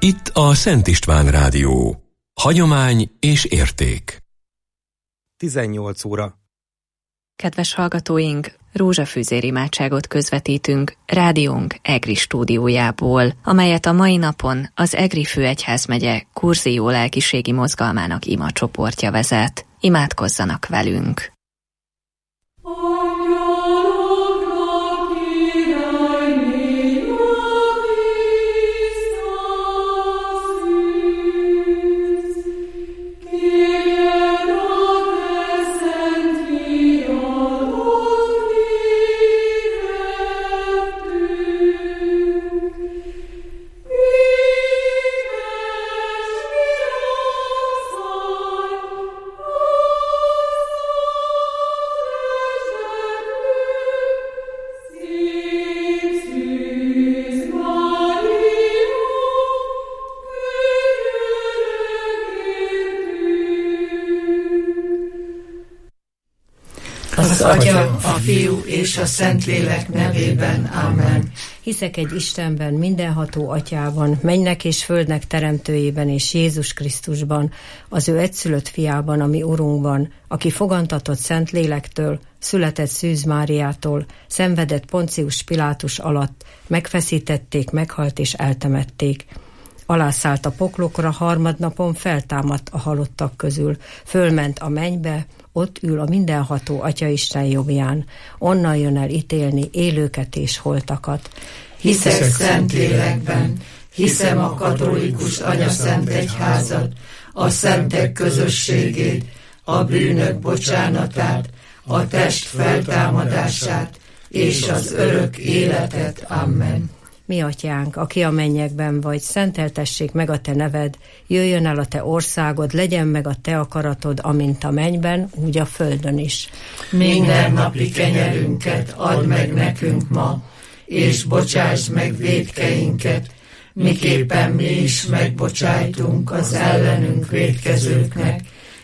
Itt a Szent István Rádió. Hagyomány és érték. 18 óra. Kedves hallgatóink, rózsafűzér imádságot közvetítünk rádiónk EGRI stúdiójából, amelyet a mai napon az EGRI főegyházmegye Kurzió lelkiségi mozgalmának imacsoportja vezet. Imádkozzanak velünk! Az Atya, a Fiú és a Szentlélek nevében. Amen. Hiszek egy Istenben, mindenható Atyában, mennynek és földnek teremtőjében és Jézus Krisztusban, az ő egyszülött fiában, a mi Urunkban, aki fogantatott Szentlélektől, született Szűz Máriától, szenvedett Poncius Pilátus alatt, megfeszítették, meghalt és eltemették. Alászállt a poklokra, harmadnapon feltámadt a halottak közül, fölment a mennybe, ott ül a mindenható Atyaisten jobbján, onnan jön el ítélni élőket és holtakat. Hiszek Szentlélekben, hiszem a katolikus anyaszent egyházat, a szentek közösségét, a bűnök bocsánatát, a test feltámadását és az örök életet. Amen. Mi Atyánk, aki a mennyekben vagy, szenteltessék meg a te neved, jöjjön el a te országod, legyen meg a te akaratod, amint a mennyben, úgy a földön is. Mindennapi kenyerünket add meg nekünk ma, és bocsáss meg vétkeinket, miképpen mi is megbocsájtunk az ellenünk vétkezőknek,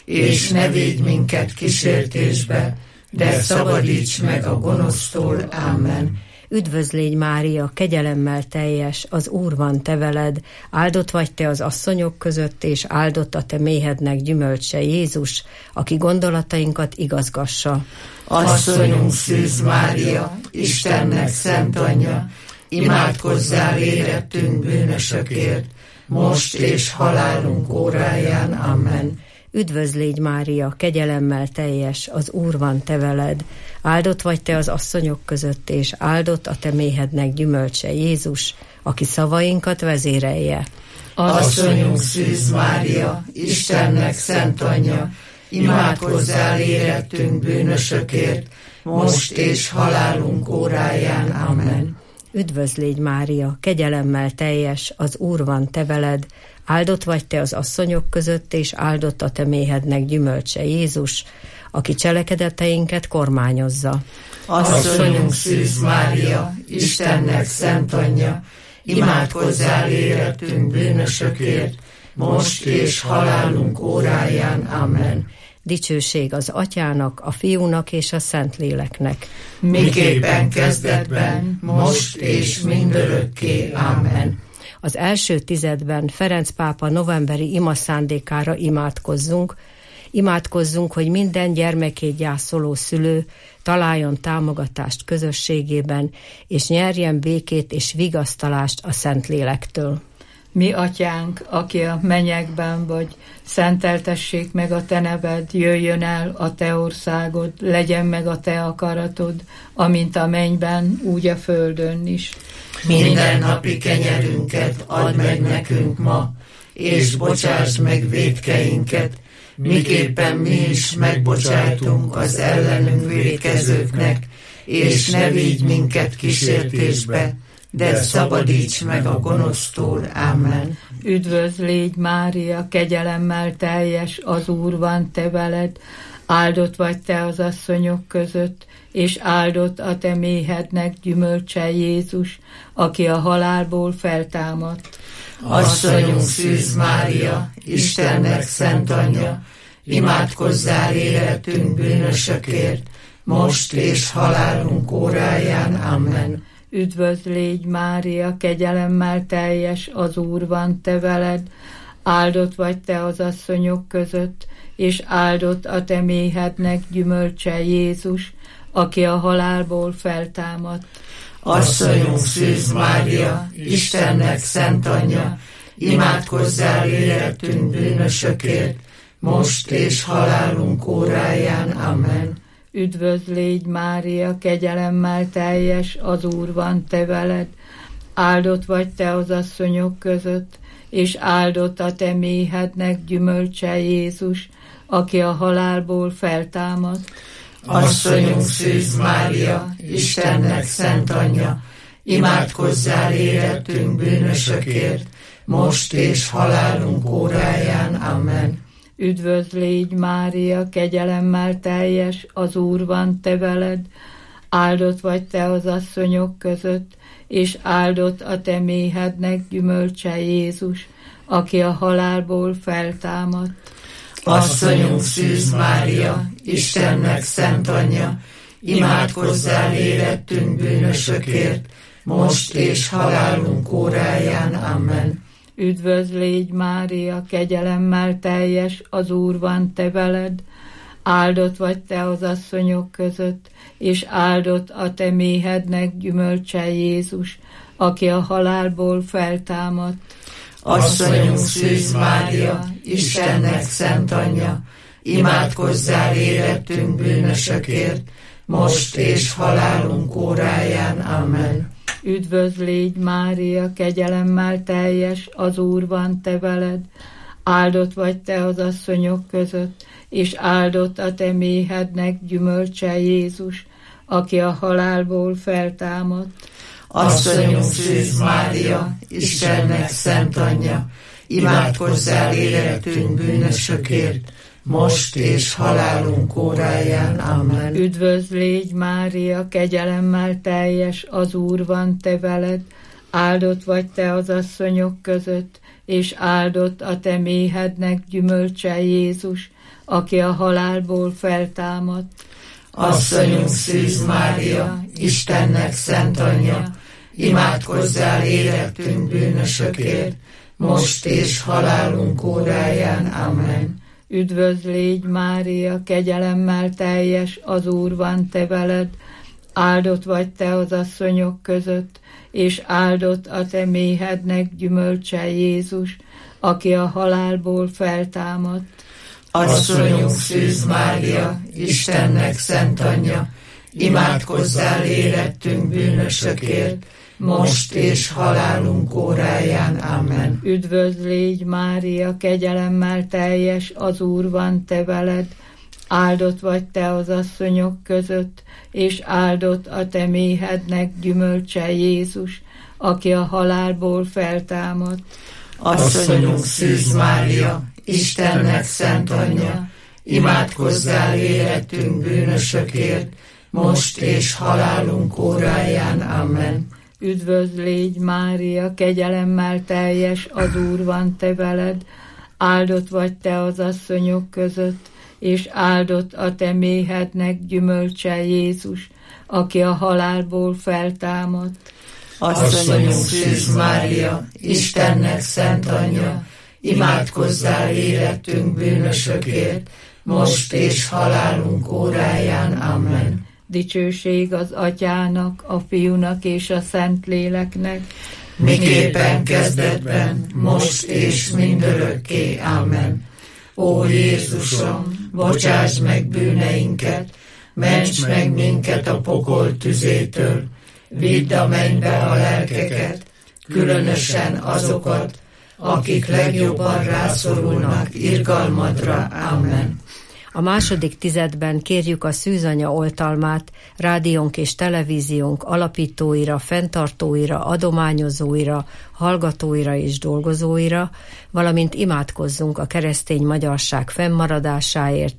és ne védj minket kísértésbe, de szabadíts meg a gonosztól. Amen. Üdvözl légy, Mária, kegyelemmel teljes, az Úr van te veled, áldott vagy te az asszonyok között, és áldott a te méhednek gyümölcse, Jézus, aki gondolatainkat igazgassa. Asszonyunk Szűz Mária, Istennek szent anyja, imádkozzál érettünk bűnösökért, most és halálunk óráján. Amen. Üdvözl légy, Mária, kegyelemmel teljes, az Úr van te veled, áldott vagy te az asszonyok között, és áldott a te méhednek gyümölcse, Jézus, aki szavainkat vezérelje. Asszonyunk Szűz Mária, Istennek szent anyja, imádkozzál érettünk bűnösökért, most és halálunk óráján. Amen. Üdvözl légy, Mária, kegyelemmel teljes, az Úr van te veled, áldott vagy te az asszonyok között, és áldott a te méhednek gyümölcse, Jézus, aki cselekedeteinket kormányozza. Asszonyunk Szűz Mária, Istennek szent anyja, imádkozzál érettünk bűnösökért, most és halálunk óráján. Amen. Dicsőség az Atyának, a Fiúnak és a Szentléleknek. Miképpen kezdetben, most és mindörökké. Amen. Az első tizedben Ferenc pápa novemberi imaszándékára imádkozzunk, hogy minden gyermekét gyászoló szülő találjon támogatást közösségében, és nyerjen békét és vigasztalást a Szentlélektől. Mi Atyánk, aki a mennyekben vagy, szenteltessék meg a te neved, jöjjön el a te országod, legyen meg a te akaratod, amint a mennyben, úgy a földön is. Mindennapi kenyerünket add meg nekünk ma, és bocsáss meg vétkeinket, miképpen mi is megbocsájtunk az ellenünk vétkezőknek, és ne vigy minket kísértésbe, de szabadíts meg a gonosztól. Amen. Üdvözl légy, Mária, kegyelemmel teljes, az Úr van te veled, áldott vagy te az asszonyok között, és áldott a te méhednek gyümölcse, Jézus, aki a halálból feltámadt. Asszonyunk Szűz Mária, Istennek szent anyja, imádkozzál érettünk bűnösökért, most és halálunk óráján. Amen. Üdvözl légy Mária, kegyelemmel teljes, az Úr van te veled, áldott vagy te az asszonyok között, és áldott a te méhednek gyümölcse Jézus, aki a halálból feltámadt. Asszonyunk Szűz Mária, Istennek szent anyja, imádkozzál életünk bűnösökért, most és halálunk óráján. Amen. Üdvözl légy Mária, kegyelemmel teljes, az Úr van te veled, áldott vagy te az asszonyok között, és áldott a te méhednek gyümölcse Jézus, aki a halálból feltámadt. Asszonyunk Szűz Mária, Istennek szent anyja, imádkozzál életünk bűnösökért, most és halálunk óráján. Amen. Üdvözl légy Mária, kegyelemmel teljes, az Úr van te veled, áldott vagy te az asszonyok között, és áldott a te méhednek gyümölcse Jézus, aki a halálból feltámadt. Asszonyunk Szűz Mária, Istennek szent anyja, imádkozzál életünk bűnösökért, most és halálunk óráján. Amen. Üdvözl légy Mária, kegyelemmel teljes, az Úr van te veled, áldott vagy te az asszonyok között, és áldott a te méhednek gyümölcse Jézus, aki a halálból feltámadt. Asszonyunk Szűz Mária, Istennek szent anyja, imádkozzál életünk bűnösökért, most és halálunk óráján. Amen. Üdvözl légy Mária, kegyelemmel teljes, az Úr van te veled, áldott vagy te az asszonyok között, és áldott a te méhednek gyümölcse Jézus, aki a halálból feltámadt. Asszonyunk Szűz Mária, Istennek szent anyja, imádkozzál életünk bűnösökért, most és halálunk óráján. Amen. Üdvözl légy Mária, kegyelemmel teljes, az Úr van te veled, áldott vagy te az asszonyok között, és áldott a te méhednek gyümölcse Jézus, aki a halálból feltámadt. Asszonyunk Szűz Mária, Istennek szent anyja, imádkozzál életünk bűnösökért, most és halálunk óráján. Amen. Üdvözl légy Mária, kegyelemmel teljes, az Úr van te veled, áldott vagy te az asszonyok között, és áldott a te méhednek gyümölcse Jézus, aki a halálból feltámadt. Asszonyunk Szűz Mária, Istennek szent anyja, imádkozzál életünk bűnösökért, most és halálunk óráján. Amen. Üdvözl légy Mária, kegyelemmel teljes, az Úr van te veled, áldott vagy te az asszonyok között, és áldott a te méhednek gyümölcse Jézus, aki a halálból feltámadt. Asszonyunk Szűz Mária, Istennek szent anyja, imádkozzál életünk bűnösökért, most és halálunk óráján. Amen. Üdvözl légy Mária, kegyelemmel teljes, az Úr van te veled, áldott vagy te az asszonyok között, és áldott a te méhednek gyümölcse Jézus, aki a halálból feltámadt. Asszonyunk Szűz Mária, Istennek szent anyja, imádkozzál életünk bűnösökért, most és halálunk óráján. Amen. Dicsőség az Atyának, a Fiúnak és a Szentléleknek, miképpen kezdetben, most és mindörökké. Amen. Ó Jézusom, bocsáss meg bűneinket, ments meg minket a pokol tüzétől, vidd a mennybe a lelkeket, különösen azokat, akik legjobban rászorulnak irgalmadra. Amen. A második tizedben kérjük a Szűzanya oltalmát rádiónk és televíziónk alapítóira, fenntartóira, adományozóira, hallgatóira és dolgozóira, valamint imádkozzunk a keresztény magyarság fennmaradásáért, a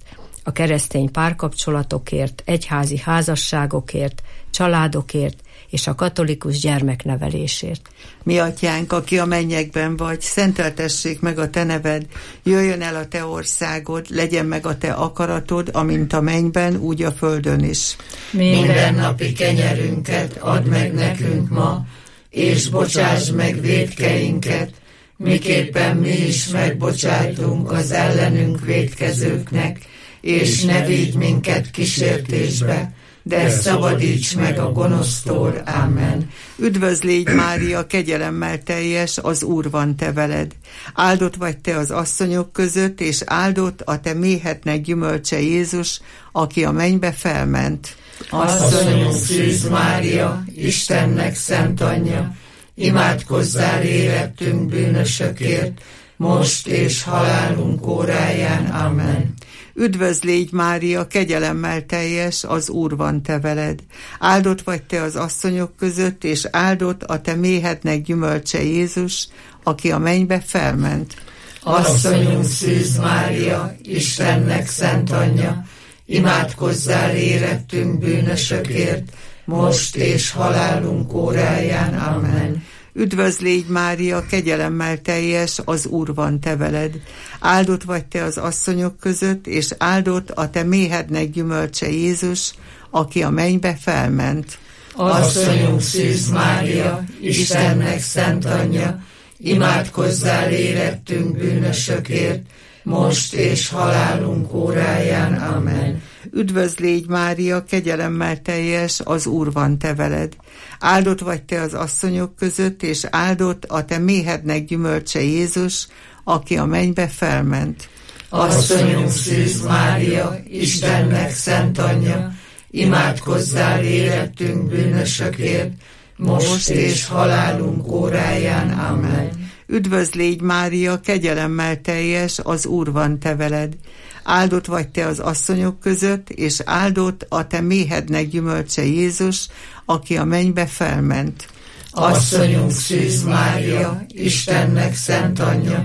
a keresztény párkapcsolatokért, egyházi házasságokért, családokért és a katolikus gyermeknevelésért. Mi atyánk, aki a mennyekben vagy, szenteltessék meg a te neved, jöjjön el a te országod, legyen meg a te akaratod, amint a mennyben, úgy a földön is. Mindennapi kenyerünket add meg nekünk ma, és bocsáss meg vétkeinket, miképpen mi is megbocsájtunk az ellenünk vétkezőknek, és ne vigy minket kísértésbe, de szabadíts meg a gonosztól. Ámen. Üdvözl légy, Mária, kegyelemmel teljes, az Úr van te veled. Áldott vagy te az asszonyok között, és áldott a te méhetnek gyümölcse Jézus, aki a mennybe felment. Asszonyunk Szűz Mária, Istennek szent anyja, imádkozzál érettünk bűnösökért, most és halálunk óráján. Amen. Üdvözl légy, Mária, kegyelemmel teljes, az Úr van te veled. Áldott vagy te az asszonyok között, és áldott a te méhetnek gyümölcse Jézus, aki a mennybe felment. Asszonyunk Szűz Mária, Istennek szent anyja, imádkozzál érettünk bűnösökért, most és halálunk óráján. Amen. Üdvözl légy, Mária, kegyelemmel teljes, az Úr van te veled. Áldott vagy te az asszonyok között, és áldott a te méhednek gyümölcse Jézus, aki a mennybe felment. Asszonyunk Szűz Mária, Istennek szent anyja, imádkozzál érettünk bűnösökért, most és halálunk óráján. Amen. Üdvözl légy, Mária, kegyelemmel teljes, az Úr van te veled. Áldott vagy te az asszonyok között, és áldott a te méhednek gyümölcse Jézus, aki a mennybe felment. Asszonyunk Szűz Mária, Istennek szent anyja, imádkozzál érettünk bűnösökért, most és halálunk óráján. Amen. Üdvözl légy, Mária, kegyelemmel teljes, az Úr van te veled. Áldott vagy te az asszonyok között, és áldott a te méhednek gyümölcse Jézus, aki a mennybe felment. Asszonyunk Szűz Mária, Istennek szent anyja,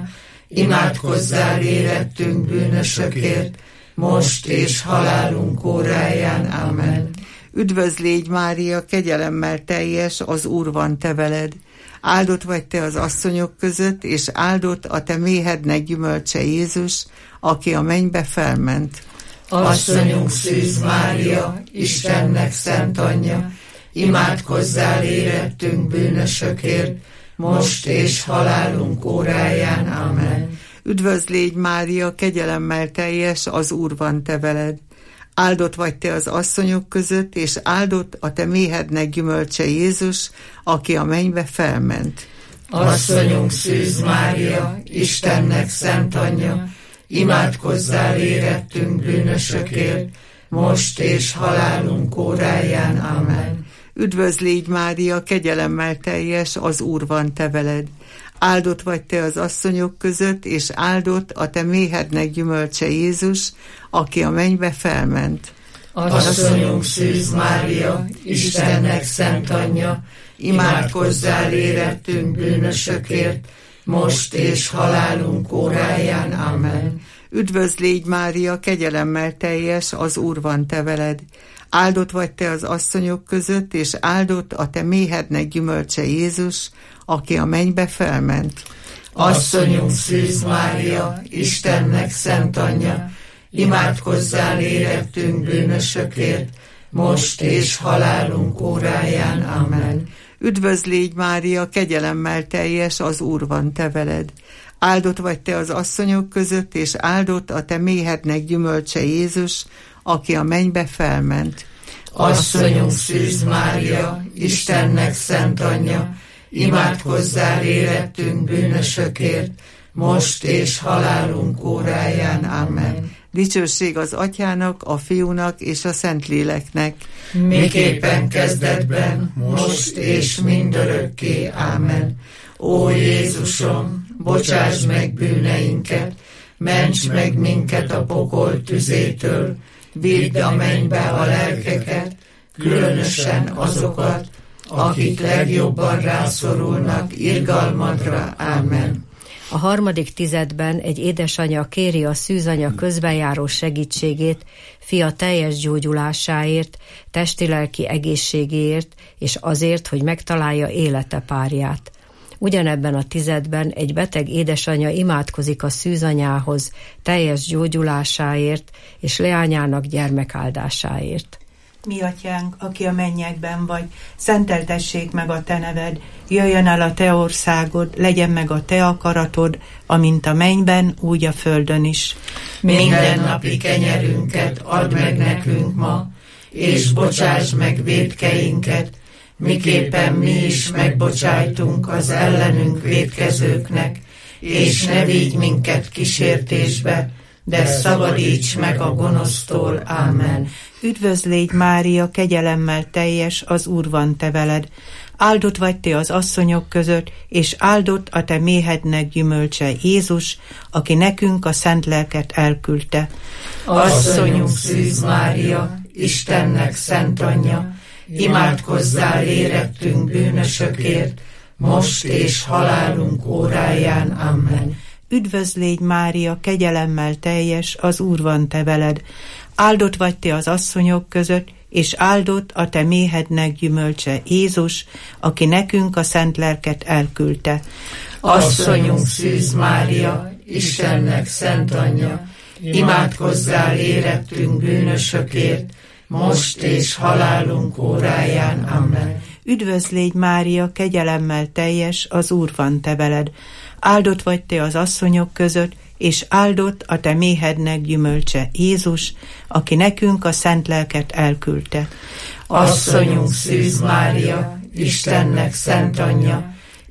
imádkozzál érettünk bűnösökért, most és halálunk óráján. Amen. Üdvözl légy, Mária, kegyelemmel teljes, az Úr van te veled. Áldott vagy te az asszonyok között, és áldott a te méhednek gyümölcse Jézus, aki a mennybe felment. Asszonyunk Szűz Mária, Istennek szent anyja, imádkozzál érettünk bűnösökért, most és halálunk óráján. Amen. Üdvözl légy, Mária, kegyelemmel teljes, az Úr van te veled. Áldott vagy te az asszonyok között, és áldott a te méhednek gyümölcse Jézus, aki a mennybe felment. Asszonyunk Szűz Mária, Istennek szent anyja, imádkozzál érettünk bűnösökért, most és halálunk óráján. Amen. Üdvözl légy, Mária, kegyelemmel teljes, az Úr van te veled. Áldott vagy te az asszonyok között, és áldott a te méhednek gyümölcse Jézus, aki a mennybe felment. Asszonyunk Szűz Mária, Istennek szent anyja, imádkozzál érettünk bűnösökért, most és halálunk óráján. Amen. Üdvözl légy, Mária, kegyelemmel teljes, az Úr van te veled. Áldott vagy te az asszonyok között, és áldott a te méhednek gyümölcse Jézus, aki a mennybe felment. Asszonyunk Szűz Mária, Istennek szent anyja, imádkozzál érettünk bűnösökért, most és halálunk óráján. Amen. Üdvözl légy, Mária, kegyelemmel teljes, az Úr van te veled. Áldott vagy te az asszonyok között, és áldott a te méhednek gyümölcse Jézus, aki a mennybe felment. Asszonyunk Szűz Mária, Istennek szent anyja, imádkozzál érettünk bűnösökért, most és halálunk óráján. Amen. Dicsőség az Atyának, a Fiúnak és a Szentléleknek. Miképpen kezdetben, most és mindörökké. Amen. Ó Jézusom, bocsáss meg bűneinket, ments meg minket a pokol tüzétől, vidd a mennybe a lelkeket, különösen azokat, akik legjobban rászorulnak irgalmadra. Amen. A harmadik tizedben egy édesanya kéri a szűzanya közbenjáró segítségét fia teljes gyógyulásáért, testi-lelki egészségéért, és azért, hogy megtalálja élete párját. Ugyanebben a tizedben egy beteg édesanya imádkozik a szűzanyához teljes gyógyulásáért és leányának gyermekáldásáért. Mi atyánk, aki a mennyekben vagy, szenteltessék meg a te neved, jöjjön el a te országod, legyen meg a te akaratod, amint a mennyben, úgy a földön is. Mindennapi kenyerünket add meg nekünk ma, és bocsáss meg vétkeinket, miképpen mi is megbocsájtunk az ellenünk vétkezőknek, és ne vigy minket kísértésbe, de szabadíts meg a gonosztól. Ámen. Üdvözlégy Mária, kegyelemmel teljes, az Úr van te veled. Áldott vagy te az asszonyok között, és áldott a te méhednek gyümölcse, Jézus, aki nekünk a szent lelket elküldte. Asszonyunk Szűz Mária, Istennek szent anyja, imádkozzál érettünk bűnösökért, most és halálunk óráján. Amen. Üdvözlégy Mária, kegyelemmel teljes, az Úr van te veled. Áldott vagy te az asszonyok között, és áldott a te méhednek gyümölcse, Jézus, aki nekünk a szent lelket elküldte. Asszonyunk Szűz Mária, Istennek szent anyja, imádkozzál érettünk bűnösökért, most és halálunk óráján. Amen. Üdvözlégy Mária, kegyelemmel teljes, az Úr van te veled. Áldott vagy te az asszonyok között, és áldott a te méhednek gyümölcse, Jézus, aki nekünk a szent lelket elküldte. Asszonyunk Szűz Mária, Istennek szent anyja,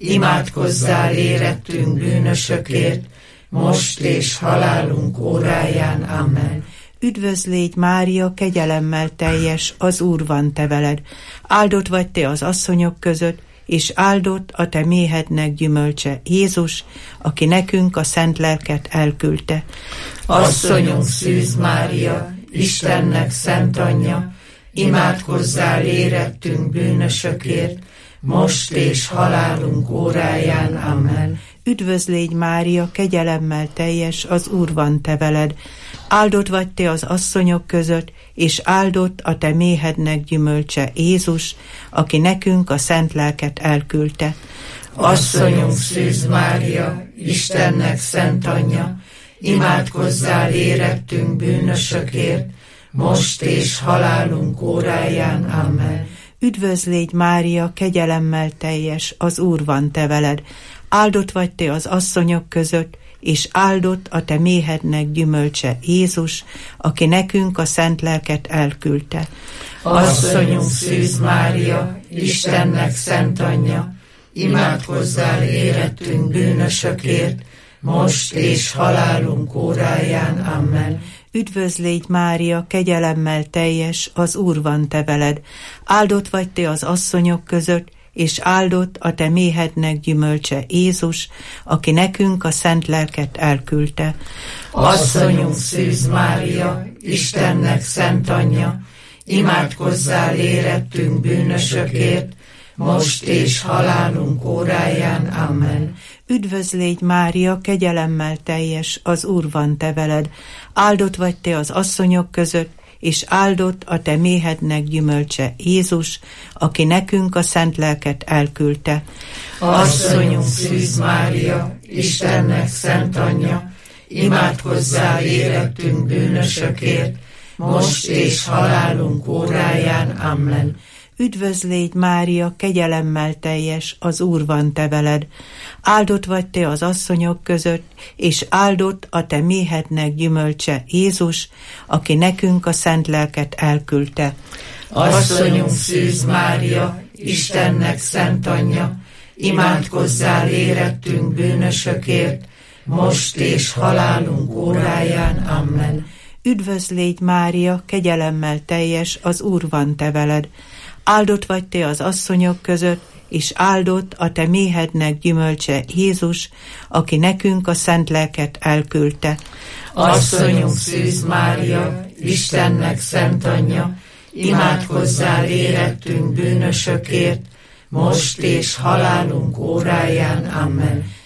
imádkozzál érettünk bűnösökért, most és halálunk óráján. Amen. Üdvözlégy Mária, kegyelemmel teljes, az Úr van te veled. Áldott vagy te az asszonyok között, és áldott a te méhednek gyümölcse, Jézus, aki nekünk a szent lelket elküldte. Asszonyunk Szűz Mária, Istennek szent anyja, imádkozzál érettünk bűnösökért, most és halálunk óráján. Amen. Üdvözlégy Mária, kegyelemmel teljes, az Úr van te veled. Áldott vagy te az asszonyok között, és áldott a te méhednek gyümölcse, Jézus, aki nekünk a szent lelket elküldte. Asszonyunk Szűz Mária, Istennek szent anyja, imádkozzál érettünk bűnösökért, most és halálunk óráján. Amen. Üdvözlégy Mária, kegyelemmel teljes, az Úr van te veled. Áldott vagy te az asszonyok között, és áldott a te méhednek gyümölcse, Jézus, aki nekünk a szent lelket elküldte. Asszonyunk Szűz Mária, Istennek szent anyja, imádkozzál érettünk bűnösökért, most és halálunk óráján. Amen. Üdvözlégy Mária, kegyelemmel teljes, az Úr van te veled. Áldott vagy te az asszonyok között, és áldott a te méhednek gyümölcse, Jézus, aki nekünk a szent lelket elküldte. Asszonyunk Szűz Mária, Istennek szent anyja, imádkozzál érettünk bűnösökért, most és halálunk óráján. Amen. Üdvözlégy Mária, kegyelemmel teljes, az Úr van te veled. Áldott vagy te az asszonyok között, és áldott a te méhednek gyümölcse, Jézus, aki nekünk a szent lelket elküldte. Asszonyunk Szűz Mária, Istennek szent anyja, imádkozzál érettünk bűnösökért, most és halálunk óráján. Amen. Üdvözlégy Mária, kegyelemmel teljes, az Úr van te veled. Áldott vagy te az asszonyok között, és áldott a te méhednek gyümölcse, Jézus, aki nekünk a szent lelket elküldte. Asszonyunk Szűz Mária, Istennek szent anyja, imádkozzál érettünk bűnösökért, most és halálunk óráján. Amen. Üdvözlégy Mária, kegyelemmel teljes, az Úr van te veled. Áldott vagy te az asszonyok között, és áldott a te méhednek gyümölcse, Jézus, aki nekünk a szent lelket elküldte. Asszonyunk Szűz Mária, Istennek szent anyja, imádkozzál érettünk bűnösökért, most és halálunk óráján. Amen.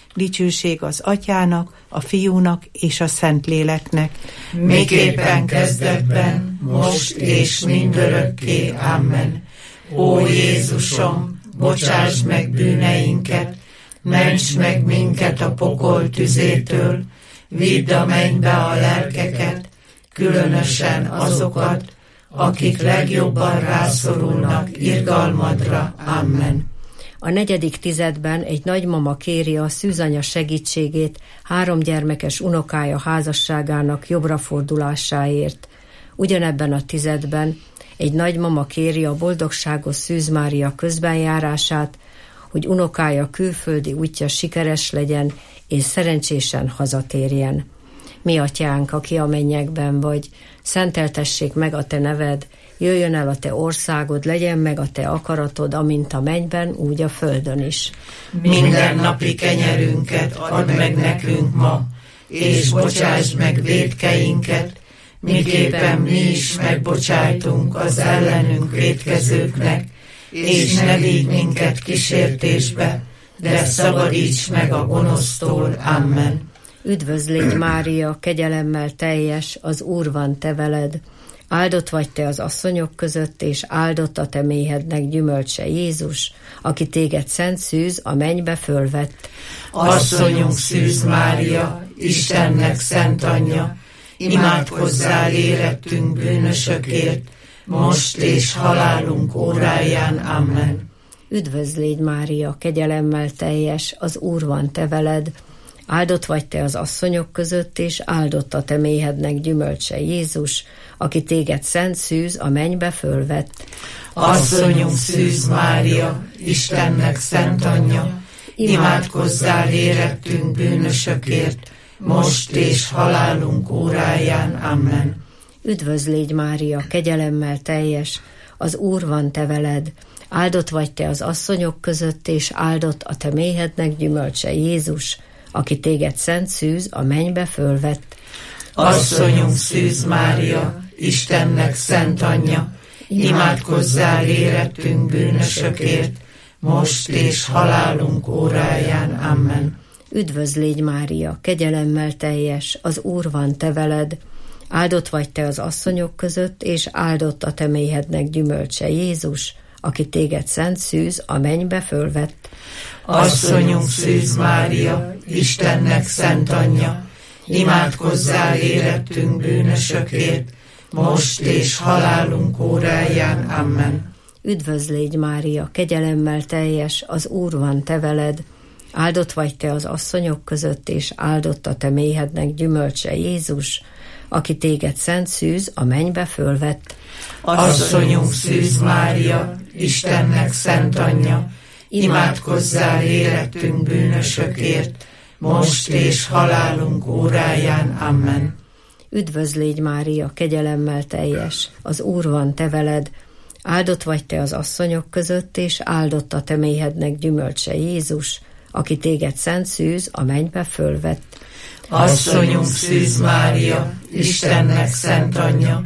dicsőség az Atyának, a Fiúnak és a Szentléleknek. Miképpen kezdetben, most és mindörökké. Amen. Ó Jézusom, bocsáss meg bűneinket, ments meg minket a pokol tüzétől, vidd a mennybe a lelkeket, különösen azokat, akik legjobban rászorulnak irgalmadra. Amen. A 4. tizedben egy nagymama kéri a szűzanya segítségét 3 gyermekes unokája házasságának jobbra fordulásáért. Ugyanebben a tizedben egy nagymama kéri a boldogságos Szűz Mária közbenjárását, hogy unokája külföldi útja sikeres legyen, és szerencsésen hazatérjen. Mi Atyánk, aki a mennyekben vagy, szenteltessék meg a te neved, jöjjön el a te országod, legyen meg a te akaratod, amint a mennyben, úgy a földön is. Minden napi kenyerünket add meg nekünk ma, és bocsásd meg vétkeinket, miképpen mi is megbocsájtunk az ellenünk vétkezőknek, és ne vigy minket kísértésbe, de szabadíts meg a gonosztól. Amen. Üdvözl légy Mária, kegyelemmel teljes, az Úr van te veled. Áldott vagy te az asszonyok között, és áldott a te méhednek gyümölcse Jézus, aki téged szent szűz a mennybe fölvett. Asszonyunk Szűz Mária, Istennek szent anyja, imádkozzál érettünk bűnösökért, most és halálunk óráján. Amen. Üdvözl légy Mária, kegyelemmel teljes, az Úr van te veled. Áldott vagy te az asszonyok között, és áldott a te méhednek gyümölcse Jézus, aki téged szent szűz a mennybe fölvett. Asszonyunk Szűz Mária, Istennek szent anyja, imádkozzál érettünk bűnösökért, most és halálunk óráján. Amen. Üdvözl légy Mária, kegyelemmel teljes, az Úr van te veled. Áldott vagy te az asszonyok között, és áldott a te méhednek gyümölcse Jézus, aki téged szent szűz a mennybe fölvett. Asszonyunk Szűz Mária, Istennek szent anyja, imádkozzál érettünk bűnösökért, most és halálunk óráján. Amen. Üdvözl légy Mária, kegyelemmel teljes, az Úr van te veled. Áldott vagy te az asszonyok között, és áldott a te méhednek gyümölcse Jézus, aki téged szent szűz a mennybe fölvett. Asszonyunk Szűz Mária, Istennek szent anyja, imádkozzál érettünk bűnösökért, most és halálunk óráján. Amen. Üdvözl légy Mária, kegyelemmel teljes, az Úr van te veled. Áldott vagy te az asszonyok között, és áldott a te méhednek gyümölcse Jézus, aki téged szent szűz a mennybe fölvett. Asszonyunk Szűz Mária, Istennek szent anyja, imádkozzál érettünk bűnösökért, most és halálunk óráján. Amen. Üdvözl légy Mária, kegyelemmel teljes, az Úr van te veled. Áldott vagy te az asszonyok között, és áldott a te méhednek gyümölcse Jézus, aki téged szent szűz a mennybe fölvett. Asszonyunk Szűz Mária, Istennek szent anyja,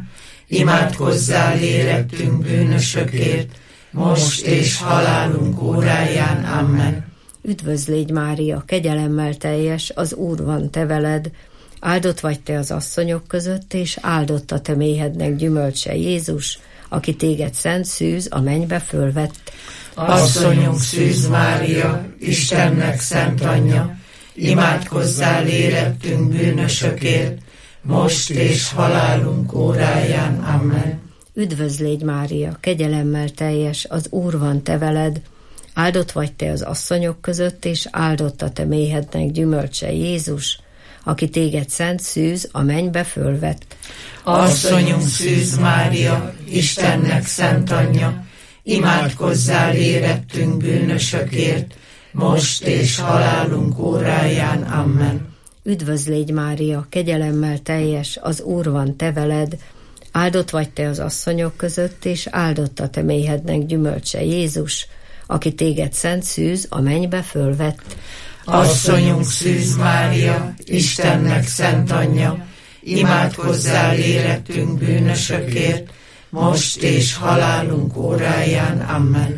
imádkozzál érettünk bűnösökért, most és halálunk óráján. Amen. Üdvözl légy Mária, kegyelemmel teljes, az Úr van te veled. Áldott vagy te az asszonyok között, és áldott a te méhednek gyümölcse Jézus, aki téged szent szűz a mennybe fölvett. Asszonyunk Szűz Mária, Istennek szent anyja, imádkozzál érettünk bűnösökért, most és halálunk óráján. Amen. Üdvözl légy Mária, kegyelemmel teljes, az Úr van te veled. Áldott vagy te az asszonyok között, és áldott a te méhednek gyümölcse Jézus, aki téged szent szűz a mennybe fölvett. Asszonyunk Szűz Mária, Istennek szent anyja, imádkozzál érettünk bűnösökért, most és halálunk óráján. Amen. Üdvözl légy Mária, kegyelemmel teljes, az Úr van te veled. Áldott vagy te az asszonyok között, és áldott a te méhednek gyümölcse Jézus, aki téged szent szűz a mennybe fölvett. Asszonyunk Szűz Mária, Istennek szent anyja, imádkozzál érettünk bűnösökért, most és halálunk óráján. Amen.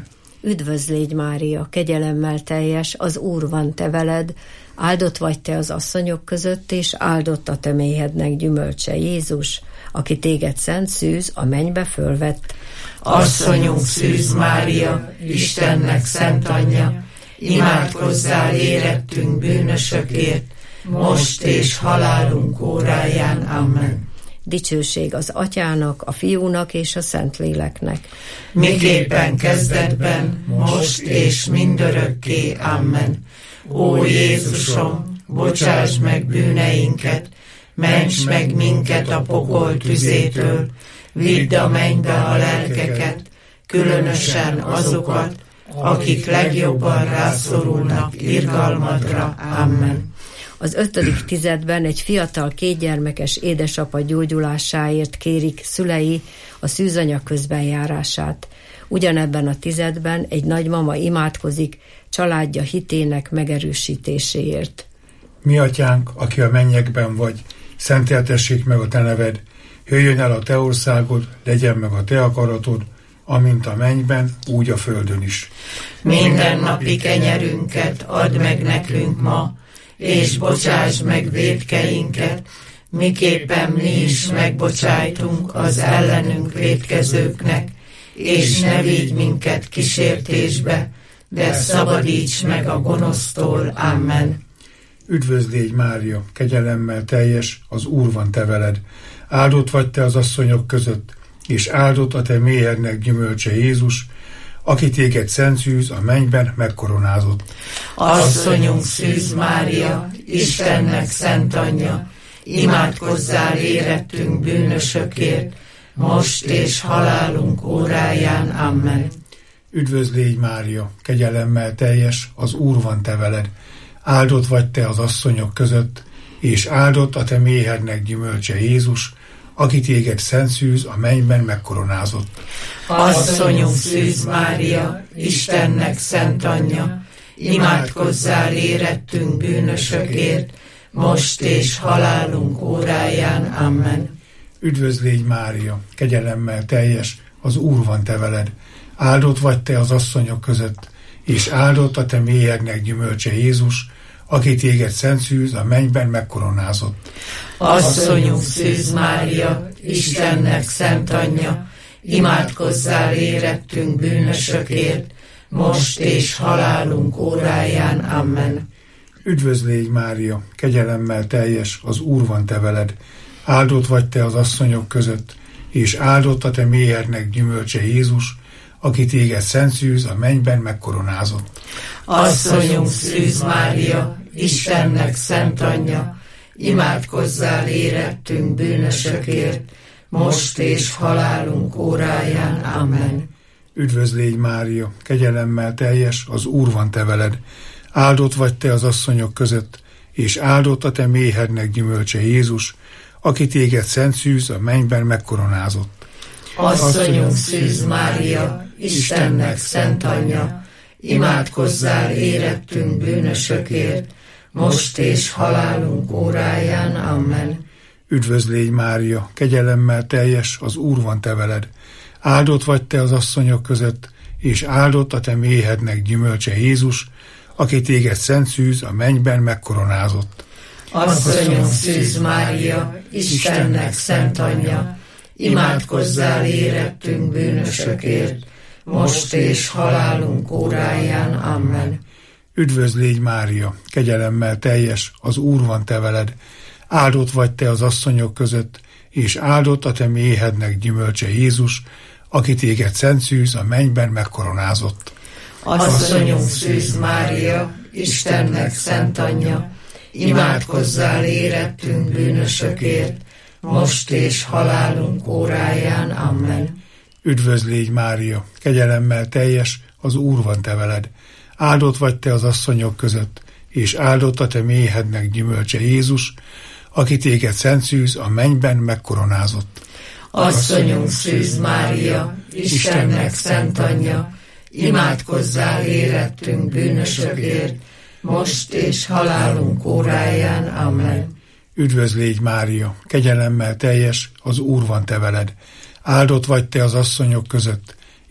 Üdvözl légy Mária, kegyelemmel teljes, az Úr van te veled, áldott vagy te az asszonyok között, és áldott a te méhednek gyümölcse Jézus, aki téged szent szűz a mennybe fölvett. Asszonyunk Szűz Mária, Istennek szent anyja, imádkozzál érettünk bűnösökért, most és halálunk óráján. Amen. Dicsőség az Atyának, a Fiúnak és a Szentléleknek. Miképpen kezdetben, most és mindörökké. Amen. Ó Jézusom, bocsáss meg bűneinket, ments meg minket a pokol tüzétől, vidd a mennybe a lelkeket, különösen azokat, akik legjobban rászorulnak irgalmadra. Amen. Az 5. tizedben egy fiatal 2 gyermekes édesapa gyógyulásáért kérik szülei a szűzanya közbenjárását. Ugyanebben a tizedben egy nagymama imádkozik családja hitének megerősítéséért. Mi atyánk, aki a mennyekben vagy, szenteltessék meg a te neved, jöjjön el a te országod, legyen meg a te akaratod, amint a mennyben, úgy a földön is. Mindennapi kenyerünket add meg nekünk ma, és bocsáss meg vétkeinket, miképpen mi is megbocsájtunk az ellenünk vétkezőknek, és ne vigy minket kísértésbe, de szabadíts meg a gonosztól. Amen. Üdvözl légy Mária, kegyelemmel teljes, az Úr van te veled. Áldott vagy te az asszonyok között, és áldott a te méhednek gyümölcse Jézus, aki téged szent szűz a mennyben megkoronázott. Asszonyunk Szűz Mária, Istennek szent anyja, imádkozzál érettünk bűnösökért, most és halálunk óráján. Amen. Üdvözl légy Mária, kegyelemmel teljes, az Úr van te veled. Áldott vagy te az asszonyok között, és áldott a te méhednek gyümölcse Jézus, aki téged szent szűz a mennyben megkoronázott. Asszonyunk Szűz Mária, Istennek szent anyja, imádkozzál érettünk bűnösökért, most és halálunk óráján. Amen. Üdvözl légy Mária, kegyelemmel teljes, az Úr van te veled. Áldott vagy te az asszonyok között, és áldott a te méhednek gyümölcse Jézus, aki téged szent szűz a mennyben megkoronázott. Asszonyunk Szűz Mária, Istennek szent anyja, imádkozzál érettünk bűnösökért, most és halálunk óráján. Amen. Üdvözl légy Mária, kegyelemmel teljes, az Úr van te veled. Áldott vagy te az asszonyok között, és áldott a te méhednek gyümölcse Jézus, aki téged szent szűz a mennyben megkoronázott. Asszonyunk Szűz Mária, Istennek szent anyja, imádkozzál érettünk bűnösökért, most és halálunk óráján. Amen. Üdvözl légy Mária, kegyelemmel teljes, az Úr van te veled. Áldott vagy te az asszonyok között, és áldott a te méhednek gyümölcse Jézus, aki téged szent szűz a mennyben megkoronázott. Asszonyunk Szűz Mária, Istennek szent anyja, imádkozzál érettünk bűnösökért, most és halálunk óráján. Amen. Üdvözl légy Mária, kegyelemmel teljes, az Úr van te veled. Áldott vagy te az asszonyok között, és áldott a te méhednek gyümölcse Jézus, aki téged szent szűz a mennyben megkoronázott. Asszonyunk Szűz Mária, Istennek szent anyja, imádkozzál érettünk bűnösökért, most és halálunk óráján. Amen. Üdvözl légy Mária, kegyelemmel teljes, az Úr van te veled. Áldott vagy te az asszonyok között, és áldott a te méhednek gyümölcse Jézus, aki téged szent szűz a mennyben megkoronázott. Asszonyunk Szűz Mária, Istennek szent anyja, imádkozzál érettünk bűnösökért, most és halálunk óráján. Amen. Üdvözl légy Mária, kegyelemmel teljes, az Úr van te veled. Áldott vagy te az asszonyok között, és áldott a te méhednek gyümölcse Jézus, aki téged szent szűz a mennyben megkoronázott. Asszonyunk Szűz Mária, Istennek szent anyja, imádkozzál érettünk bűnösökért, most és halálunk óráján. Amen. Üdvözl légy Mária, kegyelemmel teljes, az Úr van te veled. Áldott vagy te az asszonyok között,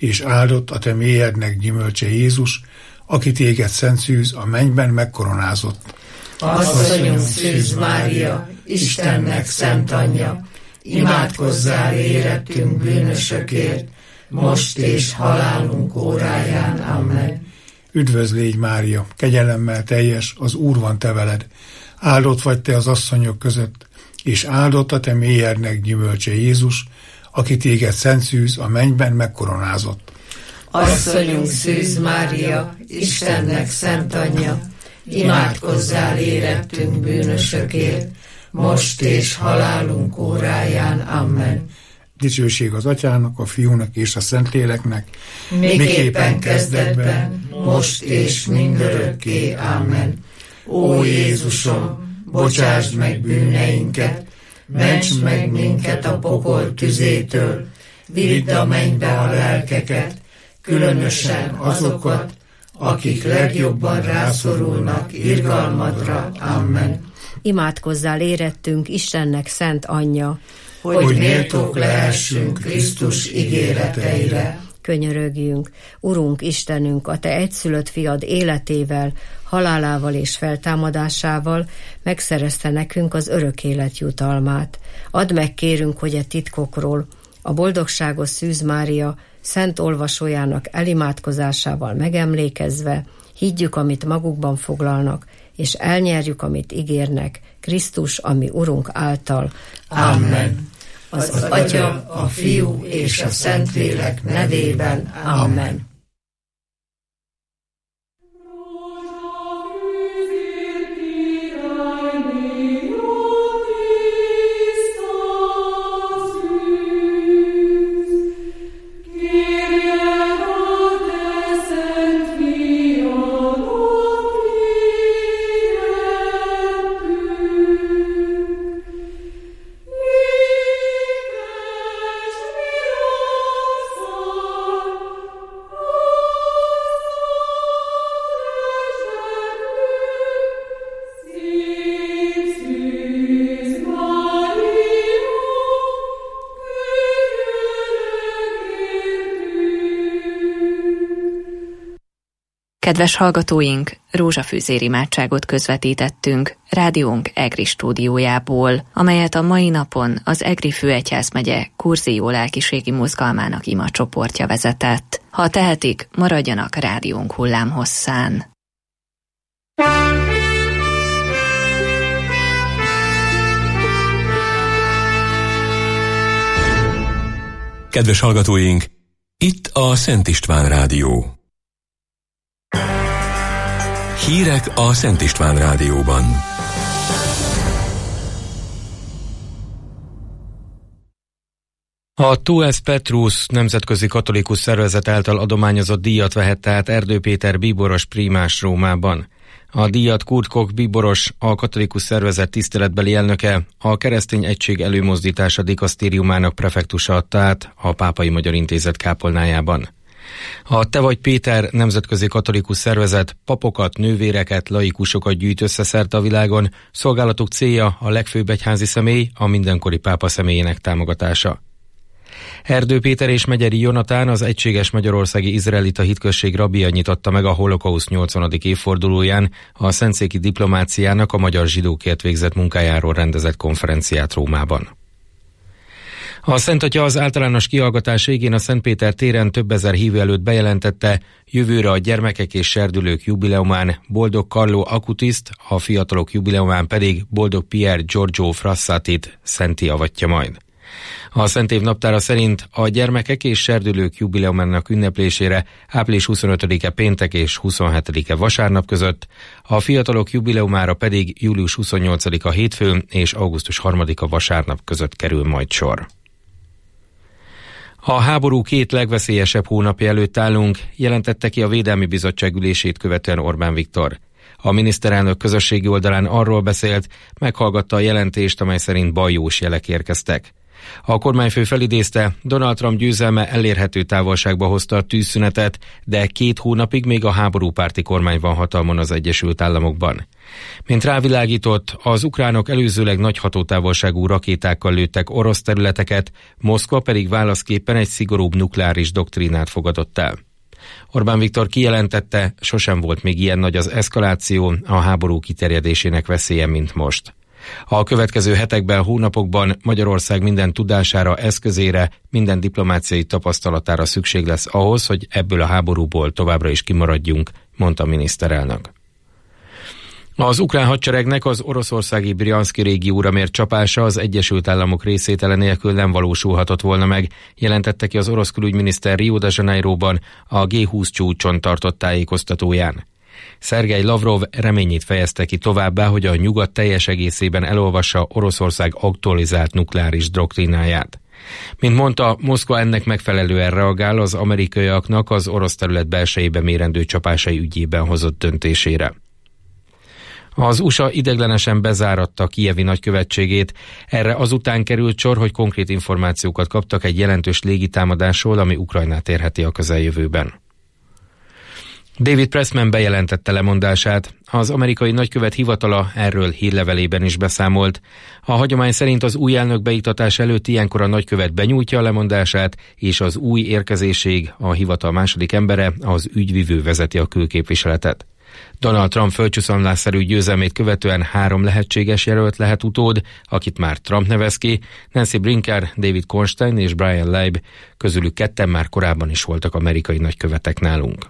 és áldott a te méhednek gyümölcse Jézus, aki téged szent szűz a mennyben megkoronázott. Asszonyunk Szűz Mária, Istennek szent anyja, imádkozzál érettünk bűnösökért, most és halálunk óráján. Amen. Üdvözl légy Mária, kegyelemmel teljes, az Úr van te veled. Áldott vagy te az asszonyok között, és áldott a te méhednek gyümölcse Jézus, aki téged szent szűz a mennyben megkoronázott. Asszonyunk Szűz Mária, Istennek szent anyja, imádkozzál érettünk bűnösökért, most és halálunk óráján. Amen. Dicsőség az Atyának, a Fiúnak és a Szentléleknek, miképpen kezdetben, most és mindörökké. Amen. Ó Jézusom, bocsásd meg bűneinket, ments meg minket a pokol tüzétől, vidd a mennybe a lelkeket, különösen azokat, akik legjobban rászorulnak irgalmadra. Amen. Imádkozzál érettünk Istennek szent anyja, hogy méltók lehessünk Krisztus ígéreteire. Könyörögjünk, Urunk Istenünk, a te egyszülött fiad életével, halálával és feltámadásával megszerezte nekünk az örök élet jutalmát. Add meg, kérünk, hogy a titkokról a boldogságos Szűz Mária szent olvasójának elimádkozásával megemlékezve higgyük, amit magukban foglalnak, és elnyerjük, amit ígérnek, Krisztus, ami Urunk által. Amen. Az Atya, a Fiú és a Szentlélek nevében. Amen. Kedves hallgatóink, rózsafűzér imádságot közvetítettünk rádiónk EGRI stúdiójából, amelyet a mai napon az EGRI főegyházmegye Kurzió lelkiségi mozgalmának imacsoportja vezetett. Ha tehetik, maradjanak rádiónk hullámhosszán. Kedves hallgatóink, itt a Szent István Rádió. Hírek a Szent István Rádióban. A Tues Petrus nemzetközi katolikus szervezet által adományozott díjat vehette át Erdő Péter bíboros prímás Rómában. A díjat Kurt Koch bíboros, a katolikus szervezet tiszteletbeli elnöke, a Keresztény Egység Előmozdítása dikasztériumának prefektusa adta át a Pápai Magyar Intézet kápolnájában. A Te vagy Péter nemzetközi katolikus szervezet papokat, nővéreket, laikusokat gyűjt össze szerte a világon, szolgálatuk célja a legfőbb egyházi személy, a mindenkori pápa személyének támogatása. Erdő Péter és Megyeri Jonatán, az Egységes Magyarországi Izraelita Hitközség rabbija nyitotta meg a holokauszt 80. évfordulóján a szentszéki diplomáciának a magyar zsidókért végzett munkájáról rendezett konferenciát Rómában. A Szent Atya az általános kihallgatás végén a Szentpéter téren több ezer hívő előtt bejelentette, jövőre a gyermekek és serdülők jubileumán Boldog Carlo Acutiszt, a fiatalok jubileumán pedig Boldog Pierre Giorgio Frassatit szentté avatja majd. A Szent Év naptára szerint a gyermekek és serdülők jubileumának ünneplésére április 25-e péntek és 27-e vasárnap között, a fiatalok jubileumára pedig július 28-a hétfőn és augusztus 3-a vasárnap között kerül majd sor. A háború két legveszélyesebb hónapja előtt állunk, jelentette ki a Védelmi Bizottság ülését követően Orbán Viktor. A miniszterelnök közösségi oldalán arról beszélt, meghallgatta a jelentést, amely szerint bajós jelek érkeztek. A kormányfő felidézte, Donald Trump győzelme elérhető távolságba hozta a tűzszünetet, de 2 hónapig még a háborúpárti kormány van hatalmon az Egyesült Államokban. Mint rávilágított, az ukránok előzőleg nagy hatótávolságú rakétákkal lőttek orosz területeket, Moszkva pedig válaszképpen egy szigorúbb nukleáris doktrínát fogadott el. Orbán Viktor kijelentette, sosem volt még ilyen nagy az eszkaláció, a háború kiterjedésének veszélye, mint most. A következő hetekben, hónapokban Magyarország minden tudására, eszközére, minden diplomáciai tapasztalatára szükség lesz ahhoz, hogy ebből a háborúból továbbra is kimaradjunk, mondta a miniszterelnök. Az ukrán hadseregnek az oroszországi Brjanszki régióra mért csapása az Egyesült Államok részvétele nélkül nem valósulhatott volna meg, jelentette ki az orosz külügyminiszter Rio de Janeiroban a G20 csúcson tartott tájékoztatóján. Szergej Lavrov reményét fejezte ki továbbá, hogy a nyugat teljes egészében elolvassa Oroszország aktualizált nukleáris doktrínáját. Mint mondta, Moszkva ennek megfelelően reagál az amerikaiaknak az orosz terület belsejébe mérendő csapásai ügyében hozott döntésére. Az USA ideiglenesen bezáratta Kijevi nagykövetségét, erre azután került sor, hogy konkrét információkat kaptak egy jelentős légitámadásról, ami Ukrajnát érheti a közeljövőben. David Pressman bejelentette lemondását, az amerikai nagykövet hivatala erről hírlevelében is beszámolt. A hagyomány szerint az új elnök beiktatás előtt ilyenkor a nagykövet benyújtja a lemondását, és az új érkezésig a hivatal második embere, az ügyvivő vezeti a külképviseletet. Donald Trump földcsuszamlásszerű győzelmét követően 3 lehetséges jelölt lehet utód, akit már Trump nevez ki, Nancy Brinker, David Kornstein és Brian Leib, közülük 2 már korábban is voltak amerikai nagykövetek nálunk.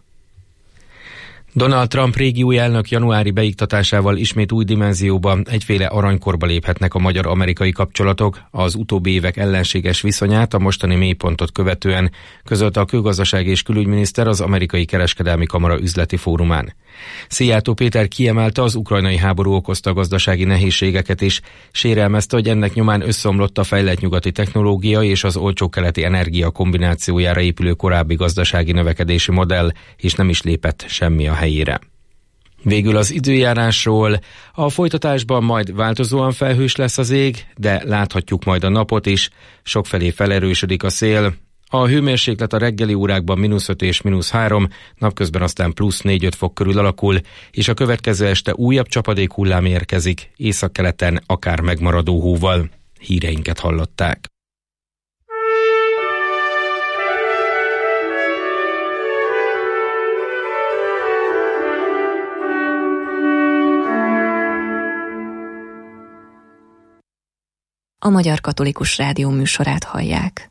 Donald Trump régiói elnök januári beiktatásával ismét új dimenzióba, egyféle aranykorba léphetnek a magyar-amerikai kapcsolatok, az utóbbi évek ellenséges viszonyát a mostani mélypontot követően, közölte a külgazdasági és külügyminiszter az Amerikai Kereskedelmi Kamara üzleti fórumán. Szijjártó Péter kiemelte az ukrajnai háború okozta gazdasági nehézségeket is, sérelmezte, hogy ennek nyomán összeomlott a fejlett nyugati technológia és az olcsó keleti energia kombinációjára épülő korábbi gazdasági növekedési modell, és nem is lépett semmi a helyére. Végül az időjárásról. A folytatásban majd változóan felhős lesz az ég, de láthatjuk majd a napot is, sokfelé felerősödik a szél. A hőmérséklet a reggeli órákban -5 és -3, napközben aztán +4-5 fok körül alakul, és a következő este újabb csapadék hullám érkezik, északkeleten akár megmaradó hóval. Híreinket hallották. A Magyar Katolikus Rádió műsorát hallják.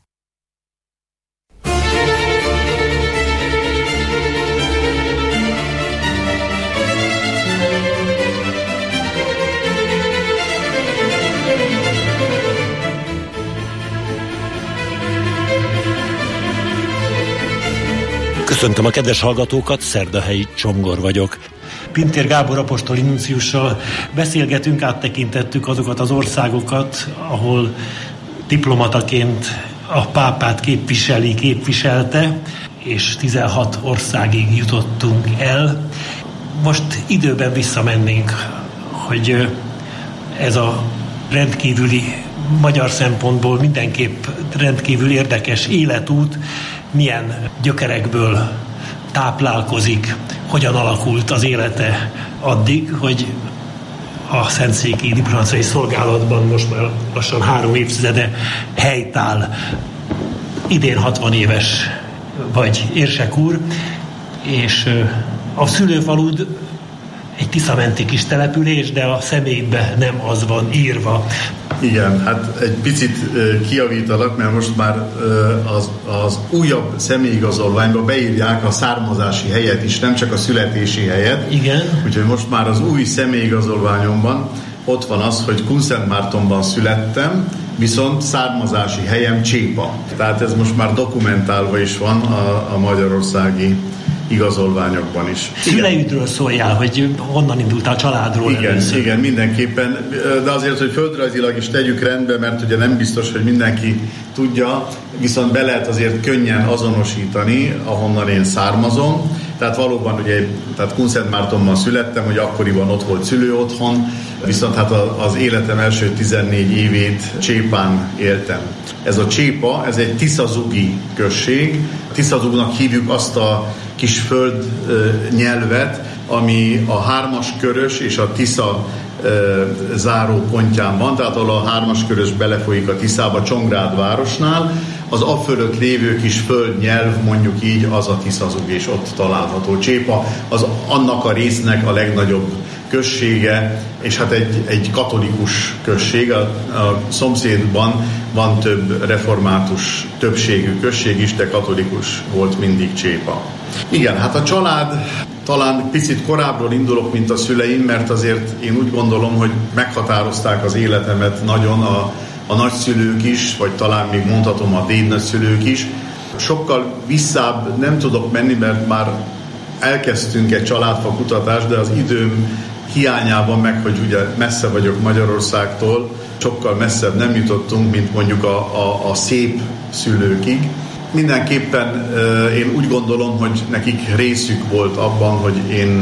Köszöntöm a kedves hallgatókat, Szerdahelyi Csongor vagyok. Pintér Gábor apostoli nunciussal beszélgetünk, áttekintettük azokat az országokat, ahol diplomataként a pápát képviselte, és 16 országig jutottunk el. Most időben visszamennénk, hogy ez a rendkívüli, magyar szempontból mindenképp rendkívül érdekes életút milyen gyökerekből táplálkozik, hogyan alakult az élete addig, hogy a Szentszéki Diplomáciai Szolgálatban most már lassan 3 évtizede helytáll. Idén 60 éves vagy, Érsek úr, és a szülőfalud egy tiszamenti kis település, de a személybe nem az van írva. Igen, hát egy picit kijavítalak, mert most már az újabb személyigazolványba beírják a származási helyet is, nem csak a születési helyet. Igen. Úgyhogy most már az új személyigazolványomban ott van az, hogy Kunszentmártonban születtem, viszont származási helyem Csépa. Tehát ez most már dokumentálva is van a magyarországi igazolványokban is. Szüleidről szóljál, hogy honnan indultál, a családról. Igen, mindenképpen, de azért, hogy földrajzilag is tegyük rendbe, mert ugye nem biztos, hogy mindenki tudja, viszont be lehet azért könnyen azonosítani, ahonnan én származom. Tehát valóban ugye, tehát Kunszentmártonban születtem, hogy akkoriban ott volt szülőotthon, viszont hát az életem első 14 évét Csépán éltem. Ez a Csépa, ez egy tiszazugi község. Tiszazugnak hívjuk azt a kis föld nyelvet, ami a Hármaskörös és a Tisza zárópontján van, tehát ahol a Hármaskörös belefolyik a Tiszába, Csongrád városnál, az afölött lévő kis földnyelv, mondjuk így, az a tiszazug, és ott található. Csépa az annak a résznek a legnagyobb községe, és hát egy katolikus község. A szomszédban van több református többségű község is, de katolikus volt mindig Csépa. Igen, hát a család, talán picit korábbról indulok, mint a szüleim, mert azért én úgy gondolom, hogy meghatározták az életemet nagyon a nagyszülők is, vagy talán még mondhatom a dédnagyszülők is. Sokkal visszább nem tudok menni, mert már elkezdtünk egy családfa kutatást, de az időm hiányában meg, hogy ugye messze vagyok Magyarországtól, sokkal messzebb nem jutottunk, mint mondjuk a szép szülőkig. Mindenképpen én úgy gondolom, hogy nekik részük volt abban, hogy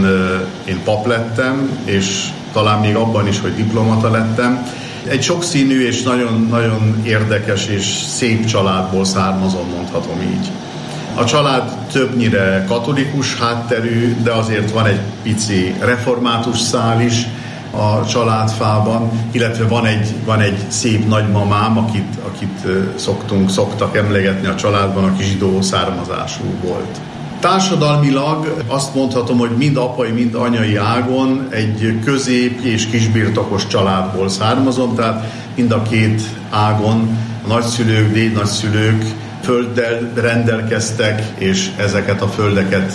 én pap lettem, és talán még abban is, hogy diplomata lettem. Egy sokszínű és nagyon érdekes és szép családból származom, mondhatom így. A család többnyire katolikus hátterű, de azért van egy pici református szál is a családfában, illetve van egy szép nagymamám, akit szoktak emlegetni a családban, aki zsidó származású volt. Társadalmilag azt mondhatom, hogy mind apai, mind anyai ágon egy közép- és kisbirtokos családból származom, tehát mind a két ágon a nagyszülők, dédnagyszülők földdel rendelkeztek, és ezeket a földeket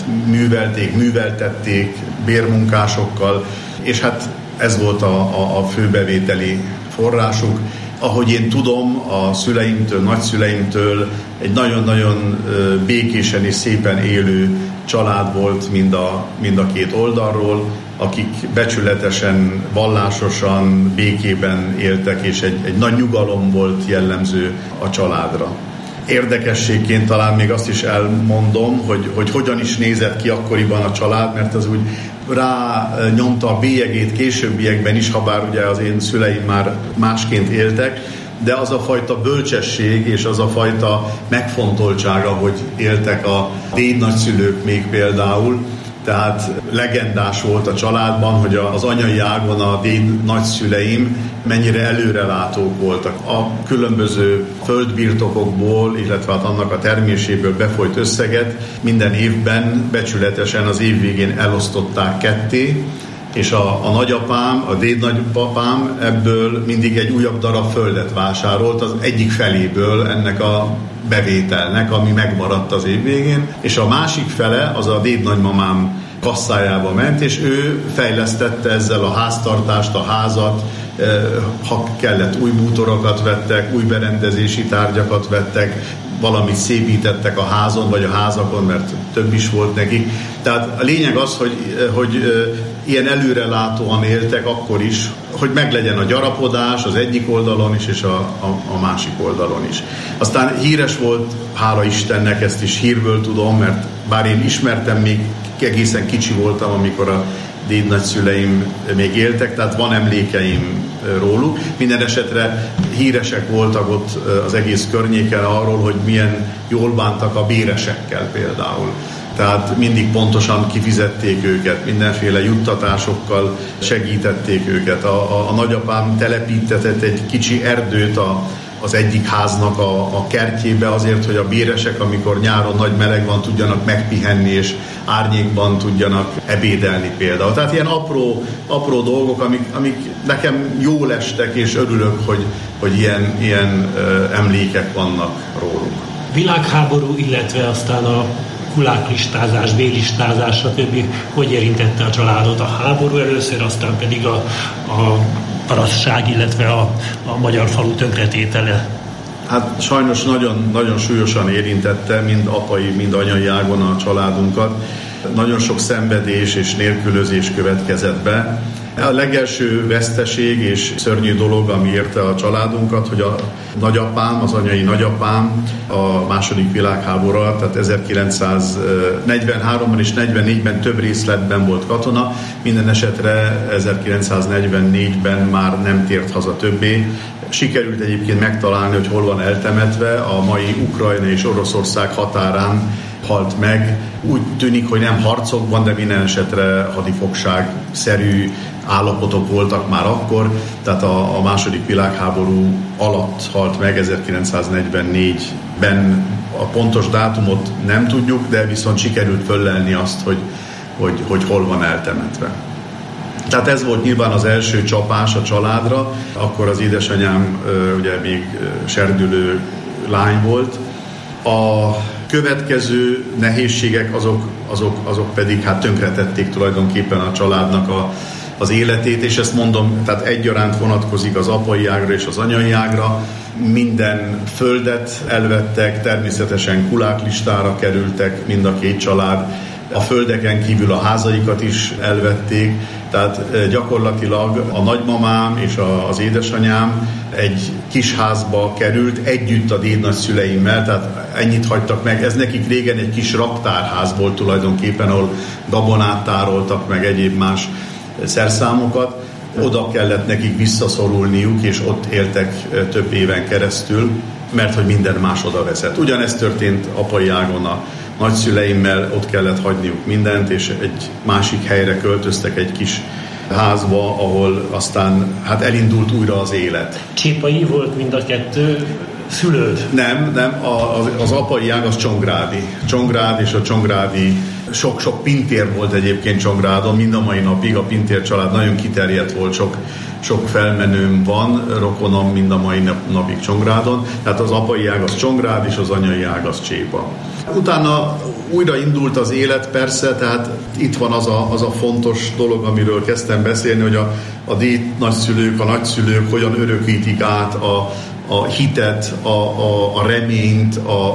műveltették bérmunkásokkal, és hát ez volt a főbevételi forrásuk. Ahogy én tudom, a szüleimtől, nagyszüleimtől egy nagyon-nagyon békésen és szépen élő család volt mind a két oldalról, akik becsületesen, vallásosan, békében éltek, és egy nagy nyugalom volt jellemző a családra. Érdekességként talán még azt is elmondom, hogy hogyan is nézett ki akkoriban a család, mert az úgy rá nyomta a bélyegét későbbiekben is, habár ugye az én szüleim már másként éltek, de az a fajta bölcsesség és az a fajta megfontoltság, ahogy éltek a dédnagyszülők még például, tehát legendás volt a családban, hogy az anyai ágon a dédnagyszüleim mennyire előrelátók voltak. A különböző földbirtokokból, illetve hát annak a terméséből befolyt összeget minden évben becsületesen az év végén elosztották ketté, és a nagyapám, a dédnagypapám ebből mindig egy újabb darab földet vásárolt az egyik feléből ennek a bevételnek, ami megmaradt az év végén, és a másik fele az a dédnagymamám kasszájába ment, és ő fejlesztette ezzel a háztartást, a házat, ha kellett új bútorokat vettek, új berendezési tárgyakat vettek, valamit szépítettek a házon, vagy a házakon, mert több is volt nekik. Tehát a lényeg az, hogy ilyen előrelátóan éltek akkor is, hogy meglegyen a gyarapodás az egyik oldalon is, és a másik oldalon is. Aztán híres volt, hála Istennek, ezt is hírből tudom, mert bár én ismertem, még egészen kicsi voltam, amikor a dédnagyszüleim még éltek, tehát van emlékeim róluk. Minden esetre híresek voltak ott az egész környéken arról, hogy milyen jól bántak a béresekkel például. Tehát mindig pontosan kifizették őket, mindenféle juttatásokkal segítették őket. A nagyapám telepítetett egy kicsi erdőt az egyik háznak a kertjébe azért, hogy a béresek, amikor nyáron nagy meleg van, tudjanak megpihenni, és árnyékban tudjanak ebédelni például. Tehát ilyen apró dolgok, amik nekem jól estek, és örülök, hogy ilyen emlékek vannak róluk. Világháború, illetve aztán a kuláklistázás, bélistázás, stb. Hogy érintette a családot? A háború először, aztán pedig a parasztság, illetve a magyar falu tönkretétele. Hát sajnos nagyon, nagyon súlyosan érintette mind apai, mind anyai ágon a családunkat. Nagyon sok szenvedés és nélkülözés következett be. A legelső veszteség és szörnyű dolog, ami érte a családunkat, hogy a nagyapám, az anyai nagyapám a második világháború alatt, tehát 1943-ban és 44-ben több részletben volt katona, minden esetre 1944-ben már nem tért haza többé. Sikerült egyébként megtalálni, hogy hol van eltemetve, a mai Ukrajna és Oroszország határán halt meg. Úgy tűnik, hogy nem harcokban, de minden esetre hadifogságszerű állapotok voltak már akkor, tehát a második világháború alatt halt meg 1944-ben. A pontos dátumot nem tudjuk, de viszont sikerült föllelni azt, hogy hol van eltemetve. Tehát ez volt nyilván az első csapás a családra, akkor az édesanyám ugye még serdülő lány volt. A következő nehézségek azok pedig hát tönkretették tulajdonképpen a családnak az életét, és ezt mondom, tehát egyaránt vonatkozik az apai ágra és az anyai ágra. Minden földet elvettek, természetesen kuláklistára kerültek mind a két család. A földeken kívül a házaikat is elvették, tehát gyakorlatilag a nagymamám és az édesanyám egy kis házba került együtt a dédnagyszüleimmel, tehát ennyit hagytak meg. Ez nekik régen egy kis raktárház volt tulajdonképpen, ahol gabonát tároltak meg egyéb más szerszámokat. Oda kellett nekik visszaszorulniuk, és ott éltek több éven keresztül, mert hogy minden más oda vezet. Ugyanezt történt apai ágon a nagyszüleimmel, ott kellett hagyniuk mindent, és egy másik helyre költöztek, egy kis házba, ahol aztán hát elindult újra az élet. Csépai volt mind a kettő szülőd? Nem, az apai ág az Csongrád, és a csongrádi sok-sok pintér volt egyébként Csongrádon, mind a mai napig a pintér család nagyon kiterjedt volt, sok felmenőm van, rokonom mind a mai napig Csongrádon, tehát az apai ág az Csongrád, és az anyai ág az Csépa. Utána újra indult az élet persze, tehát itt van az a fontos dolog, amiről kezdtem beszélni, hogy a dédnagyszülők, a nagyszülők hogyan örökítik át a hitet, a reményt,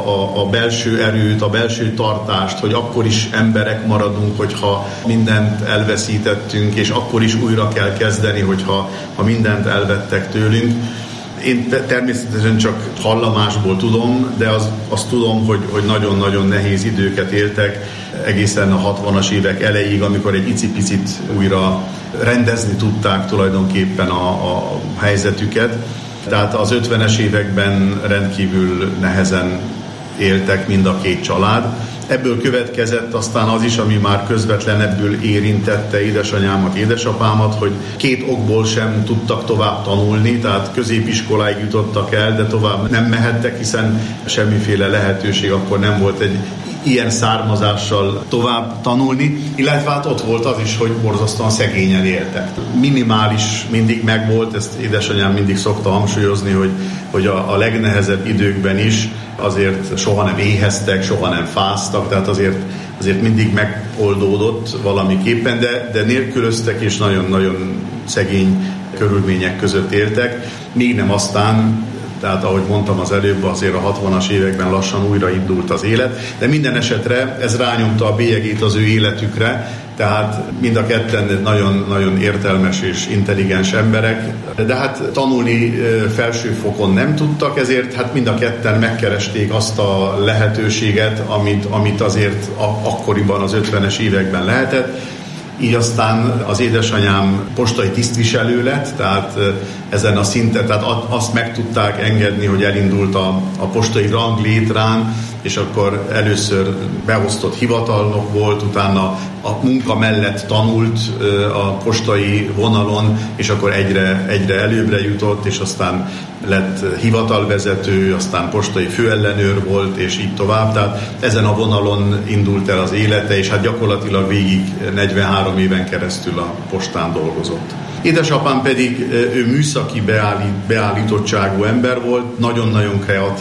a belső erőt, a belső tartást, hogy akkor is emberek maradunk, hogyha mindent elveszítettünk, és akkor is újra kell kezdeni, hogyha mindent elvettek tőlünk. Én természetesen csak hallamásból tudom, de azt tudom, hogy nagyon-nagyon nehéz időket éltek egészen a 60-as évek elejéig, amikor egy icipicit újra rendezni tudták tulajdonképpen a helyzetüket. Tehát az 50-es években rendkívül nehezen éltek mind a két család. Ebből következett aztán az is, ami már közvetlenebbül érintette édesanyámat, édesapámat, hogy két okból sem tudtak tovább tanulni, tehát középiskoláig jutottak el, de tovább nem mehettek, hiszen semmiféle lehetőség akkor nem volt egy ilyen származással tovább tanulni, illetve hát ott volt az is, hogy borzasztóan szegényen éltek. Minimális mindig megvolt, ezt édesanyám mindig szokta hangsúlyozni, hogy a legnehezebb időkben is azért soha nem éheztek, soha nem fáztak, tehát azért mindig megoldódott valamiképpen, de nélkülöztek és nagyon-nagyon szegény körülmények között éltek, még nem aztán, tehát ahogy mondtam az előbb, azért a 60-as években lassan újraindult az élet, de minden esetre ez rányomta a bélyegét az ő életükre, tehát mind a ketten nagyon értelmes és intelligens emberek, de hát tanulni felsőfokon nem tudtak, ezért hát mind a ketten megkeresték azt a lehetőséget, amit azért akkoriban az 50-es években lehetett. Így aztán az édesanyám postai tisztviselő lett, tehát ezen a szinten, tehát azt meg tudták engedni, hogy elindult a postai ranglétrán, és akkor először beosztott hivatalnok volt, utána a munka mellett tanult a postai vonalon, és akkor egyre előbbre jutott, és aztán lett hivatalvezető, aztán postai főellenőr volt, és így tovább. Tehát ezen a vonalon indult el az élete, és hát gyakorlatilag végig 43 éven keresztül a postán dolgozott. Édesapám pedig ő műszaki beállítottságú ember volt, nagyon-nagyon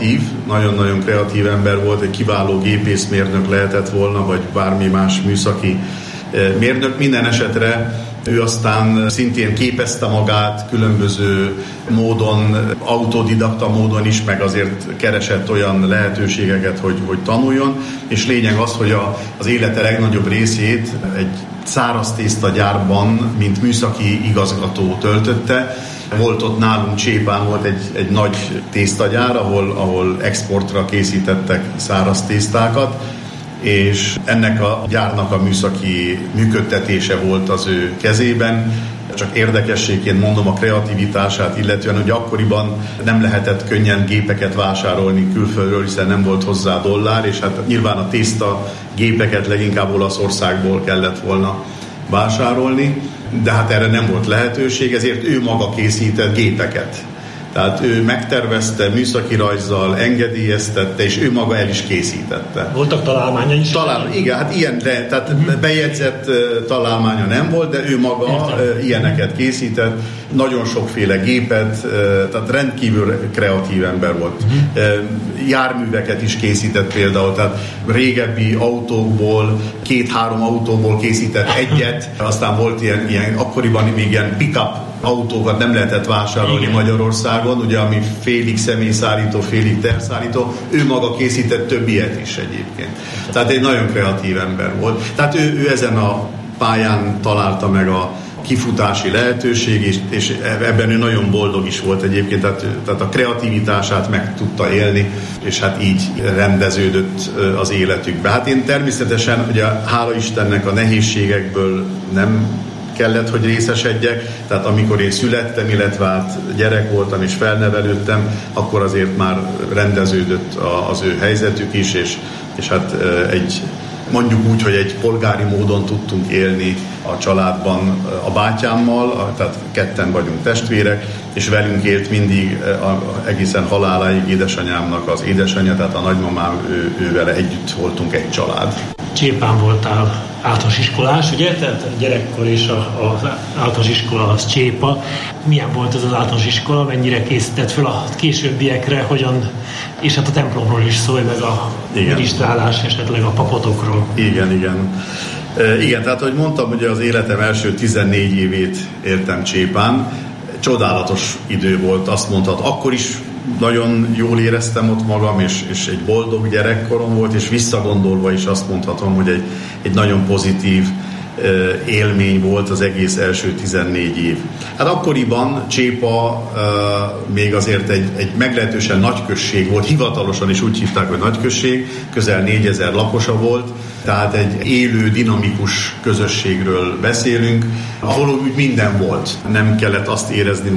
kreatív ember volt, egy kiváló gépészmérnök lehetett volna, vagy bármi más műszaki mérnök. Minden esetre Ő aztán szintén képezte magát különböző módon, autodidakta módon is, meg azért keresett olyan lehetőségeket, hogy tanuljon, és lényeg az, hogy az élete legnagyobb részét egy száraz tésztagyárban, mint műszaki igazgató töltötte. Volt ott nálunk Csépán volt egy nagy tésztagyár, ahol exportra készítettek száraz tésztákat, és ennek a gyárnak a műszaki működtetése volt az ő kezében. Csak érdekességként mondom a kreativitását, illetően, hogy akkoriban nem lehetett könnyen gépeket vásárolni külföldről, hiszen nem volt hozzá dollár, és hát nyilván a tészta gépeket leginkább Olaszországból kellett volna vásárolni, de hát erre nem volt lehetőség, ezért ő maga készített gépeket. Tehát ő megtervezte, műszaki rajzzal engedélyeztette, és ő maga el is készítette. Voltak találmánya is? Igen, hát ilyen, tehát bejegyzett találmánya nem volt, de ő maga ilyeneket készített, nagyon sokféle gépet, tehát rendkívül kreatív ember volt. Járműveket is készített például, tehát régebbi autókból, 2-3 autóból készített egyet, aztán volt ilyen akkoriban még ilyen pick-up autókat nem lehetett vásárolni Magyarországon, ugye, ami félig személyszállító, félig terszállító, ő maga készített több ilyet is egyébként. Tehát egy nagyon kreatív ember volt. Tehát ő ezen a pályán találta meg a kifutási lehetőség, és ebben ő nagyon boldog is volt egyébként, tehát a kreativitását meg tudta élni, és hát így rendeződött az életükbe. Hát én természetesen, ugye hála Istennek a nehézségekből nem kellett, hogy részesedjek, tehát amikor én születtem, illetve hát gyerek voltam és felnevelődtem, akkor azért már rendeződött az ő helyzetük is, és hát mondjuk úgy, hogy egy polgári módon tudtunk élni a családban a bátyámmal, tehát ketten vagyunk testvérek, és velünk élt mindig egészen haláláig édesanyámnak az édesanyja, tehát a nagymamám, ővele együtt voltunk egy család. Csépán voltál általános iskolás, ugye? Tehát a gyerekkor és az általános iskola az Csépa. Milyen volt ez az általános iskola? Mennyire készített fel a későbbiekre? Hogyan? És hát a templomról is szólj, meg a minisztrálás, esetleg a papotokról. Igen, tehát ahogy mondtam, ugye az életem első 14 évét éltem Csépán. Csodálatos idő volt, azt mondhat. Akkor is nagyon jól éreztem ott magam, és egy boldog gyerekkorom volt, és visszagondolva is azt mondhatom, hogy egy nagyon pozitív élmény volt az egész első 14 év. Hát akkoriban Csépa még azért egy meglehetősen nagy község volt, hivatalosan is úgy hívták, hogy nagy község, közel 4000 lakosa volt, tehát egy élő, dinamikus közösségről beszélünk, ahol úgy minden volt. Nem kellett azt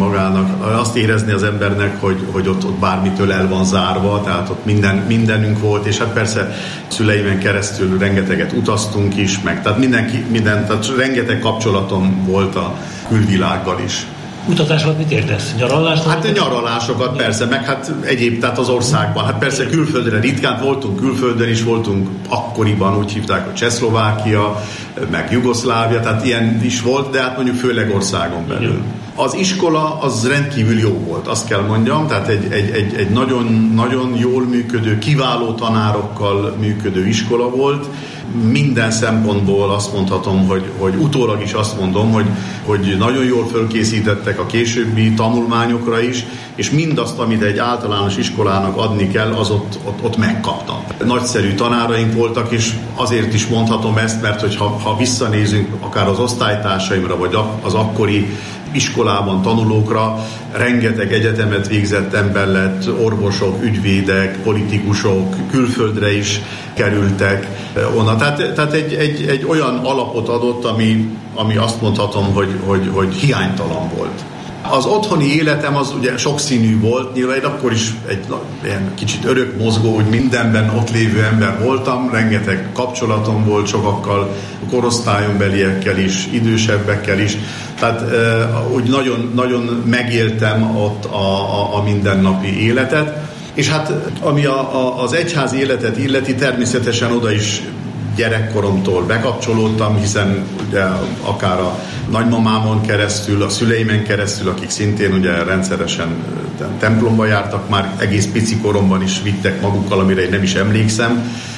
érezni az embernek, hogy ott bármitől el van zárva, tehát ott mindenünk volt, és hát persze szüleimen keresztül rengeteget utaztunk is, meg tehát tehát rengeteg kapcsolatom volt a külvilággal is. Utatás alatt mit értesz? Nyaralást? Hát nyaralásokat persze, meg hát egyéb, tehát az országban. Hát persze külföldre ritkán voltunk, külföldön is voltunk, akkoriban úgy hívták, hogy Csehszlovákia, meg Jugoszlávia, tehát ilyen is volt, de hát mondjuk főleg országon belül. Az iskola az rendkívül jó volt, azt kell mondjam, tehát egy nagyon, nagyon jól működő, kiváló tanárokkal működő iskola volt. Minden szempontból azt mondhatom, hogy utólag is azt mondom, hogy nagyon jól fölkészítettek a későbbi tanulmányokra is, és mindazt, amit egy általános iskolának adni kell, az ott megkaptam. Nagyszerű tanáraink voltak, és azért is mondhatom ezt, mert hogyha visszanézünk akár az osztálytársaimra, vagy az akkori iskolában tanulókra, rengeteg egyetemet végzett ember lett, orvosok, ügyvédek, politikusok, külföldre is kerültek onnan. Tehát egy olyan alapot adott, ami azt mondhatom, hogy hiánytalan volt. Az otthoni életem az ugye sokszínű volt, nyilván akkor is egy ilyen kicsit örök mozgó, hogy mindenben ott lévő ember voltam, rengeteg kapcsolatom volt sokakkal, korosztályombeliekkel is, idősebbekkel is, tehát úgy nagyon, nagyon megéltem ott a mindennapi életet, és hát ami az egyházi életet illeti, természetesen oda is gyerekkoromtól bekapcsolódtam, hiszen ugye akár a nagymamámon keresztül, a szüleimen keresztül, akik szintén ugye rendszeresen templomba jártak, már egész pici koromban is vittek magukkal, amire én nem is emlékszem,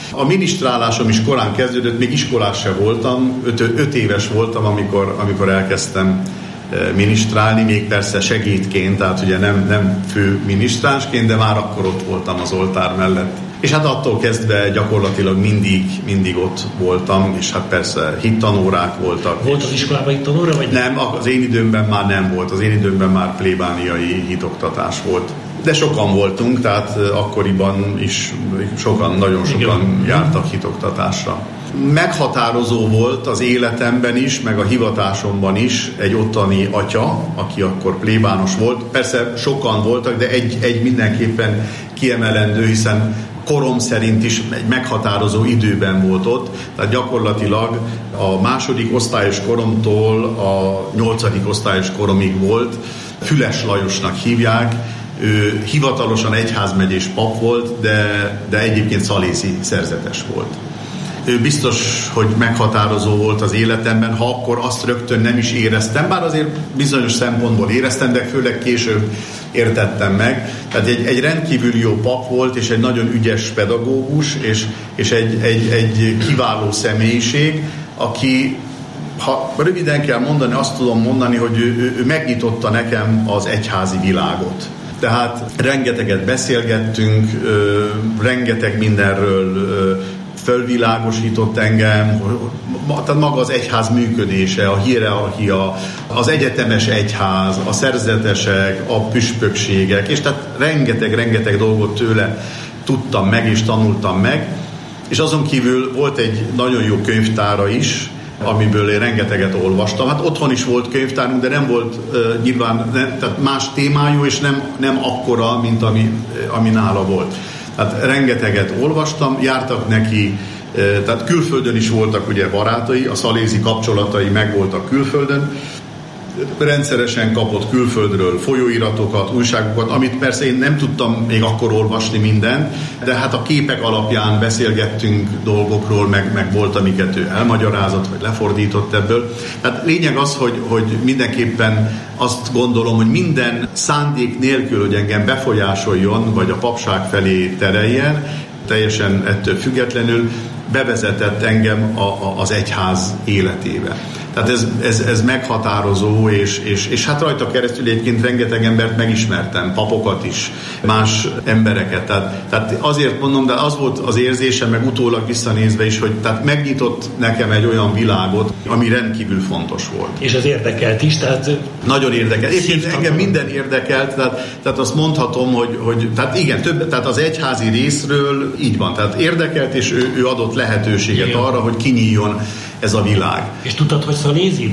A minisztrálásom is korán kezdődött, még iskolás se voltam, 5 éves voltam, amikor elkezdtem minisztrálni, még persze segédként, tehát ugye nem fő minisztránsként, de már akkor ott voltam az oltár mellett. És hát attól kezdve gyakorlatilag mindig ott voltam, és hát persze hittanórák voltak. Volt az iskolában hittanóra, vagy? Nem, az én időmben már nem volt, az én időmben már plébániai hitoktatás volt. De sokan voltunk, tehát akkoriban is nagyon sokan jártak hitoktatásra. Meghatározó volt az életemben is, meg a hivatásomban is egy ottani atya, aki akkor plébános volt. Persze sokan voltak, de egy mindenképpen kiemelendő, hiszen korom szerint is egy meghatározó időben volt ott. Tehát gyakorlatilag a 2. osztályos koromtól a 8. osztályos koromig volt. Füles Lajosnak hívják. Ő hivatalosan egyházmegyés pap volt, de egyébként szalészi szerzetes volt. Ő biztos, hogy meghatározó volt az életemben, ha akkor azt rögtön nem is éreztem, bár azért bizonyos szempontból éreztem, de főleg később értettem meg. Tehát egy rendkívül jó pap volt, és egy nagyon ügyes pedagógus, és egy kiváló személyiség, aki, ha röviden kell mondani, azt tudom mondani, hogy ő megnyitotta nekem az egyházi világot. Tehát rengeteget beszélgettünk, rengeteg mindenről fölvilágosított engem, tehát maga az egyház működése, a hierarchia, az egyetemes egyház, a szerzetesek, a püspökségek, és tehát rengeteg dolgot tőle tudtam meg és tanultam meg, és azon kívül volt egy nagyon jó könyvtára is, amiből én rengeteget olvastam. Hát otthon is volt könyvtárunk, de nem volt tehát más témájú, és nem akkora, mint ami nála volt. Hát rengeteget olvastam, jártak neki, tehát külföldön is voltak ugye barátai, a szalézi kapcsolatai megvoltak külföldön, rendszeresen kapott külföldről folyóiratokat, újságokat, amit persze én nem tudtam még akkor olvasni mindent, de hát a képek alapján beszélgettünk dolgokról, meg volt, amiket ő elmagyarázott, vagy lefordított ebből. Tehát lényeg az, hogy mindenképpen azt gondolom, hogy minden szándék nélkül, hogy engem befolyásoljon, vagy a papság felé tereljen, teljesen ettől függetlenül bevezetett engem az egyház életébe. Tehát ez meghatározó, és hát rajta keresztül egyébként rengeteg embert megismertem, papokat is, más embereket. Tehát azért mondom, de az volt az érzésem, meg utólag visszanézve is, hogy tehát megnyitott nekem egy olyan világot, ami rendkívül fontos volt. És ez érdekelt is, tehát... Nagyon érdekelt. Egyébként engem minden érdekelt, tehát azt mondhatom, hogy tehát igen, tehát az egyházi részről így van. Tehát érdekelt, és ő adott lehetőséget arra, hogy kinyíljon ez a világ. És tudtad, hogy szalézi?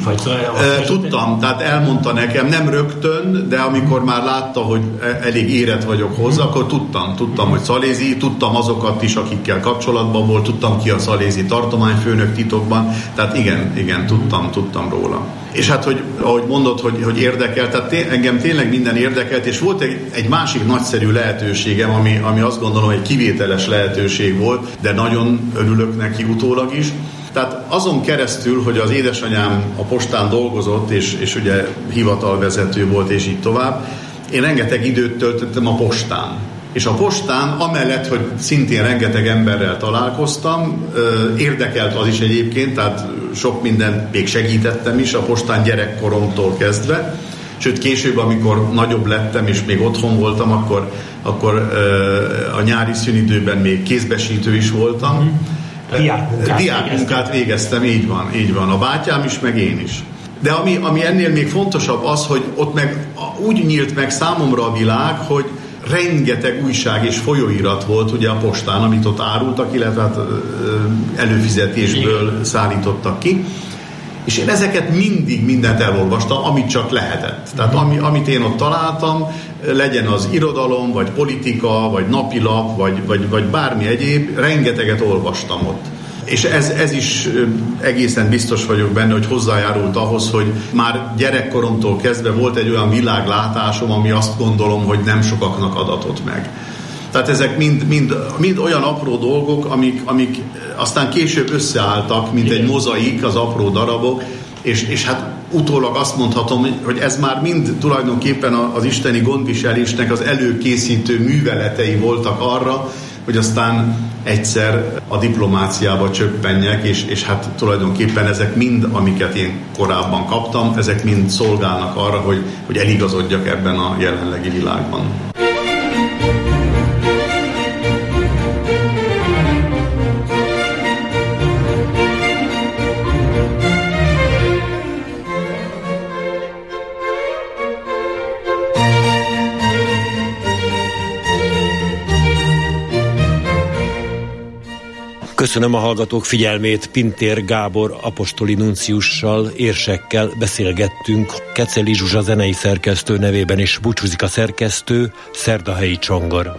Tudtam, tehát elmondta nekem, nem rögtön, de amikor már látta, hogy elég érett vagyok hozzá, akkor tudtam, hogy szalézi, tudtam azokat is, akikkel kapcsolatban volt, tudtam ki a szalézi tartományfőnök titokban, tehát igen, tudtam róla. És hát, ahogy mondod, hogy érdekelt, tehát engem tényleg minden érdekelt, és volt egy másik nagyszerű lehetőségem, ami azt gondolom, egy kivételes lehetőség volt, de nagyon örülök neki utólag is. Tehát azon keresztül, hogy az édesanyám a postán dolgozott, és ugye hivatalvezető volt, és így tovább, én rengeteg időt töltöttem a postán. És a postán, amellett, hogy szintén rengeteg emberrel találkoztam, érdekelt az is egyébként, tehát sok mindent még segítettem is a postán gyerekkoromtól kezdve, sőt később, amikor nagyobb lettem, és még otthon voltam, akkor a nyári szünidőben még kézbesítő is voltam. Diákmunkát végeztem, így van. A bátyám is, meg én is. De ami ennél még fontosabb az, hogy ott meg úgy nyílt meg számomra a világ, hogy rengeteg újság és folyóirat volt ugye a postán, amit ott árultak, illetve hát előfizetésből szállítottak ki. És én ezeket mindent elolvastam, amit csak lehetett. Tehát amit én ott találtam, legyen az irodalom, vagy politika, vagy napilap, vagy bármi egyéb, rengeteget olvastam ott. És ez is egészen biztos vagyok benne, hogy hozzájárult ahhoz, hogy már gyerekkoromtól kezdve volt egy olyan világlátásom, ami azt gondolom, hogy nem sokaknak adatott meg. Tehát ezek mind olyan apró dolgok, amik aztán később összeálltak, mint egy mozaik, az apró darabok, és hát utólag azt mondhatom, hogy ez már mind tulajdonképpen az isteni gondviselésnek az előkészítő műveletei voltak arra, hogy aztán egyszer a diplomáciába csöppenjek, és hát tulajdonképpen ezek mind, amiket én korábban kaptam, ezek mind szolgálnak arra, hogy eligazodjak ebben a jelenlegi világban. Köszönöm a hallgatók figyelmét, Pintér Gábor apostoli nunciussal, érsekkel beszélgettünk. Keceli Zsuzsa zenei szerkesztő nevében is búcsúzik a szerkesztő, Szerdahelyi Csongor.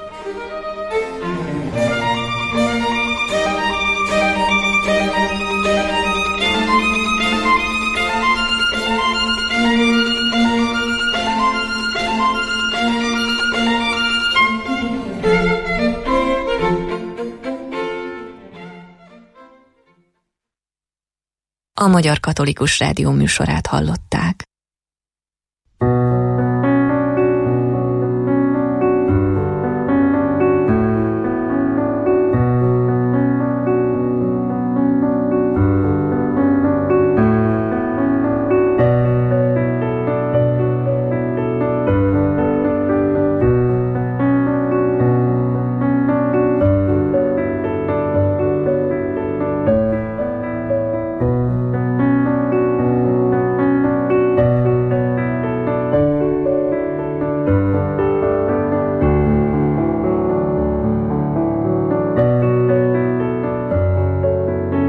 A Magyar Katolikus Rádió műsorát hallották.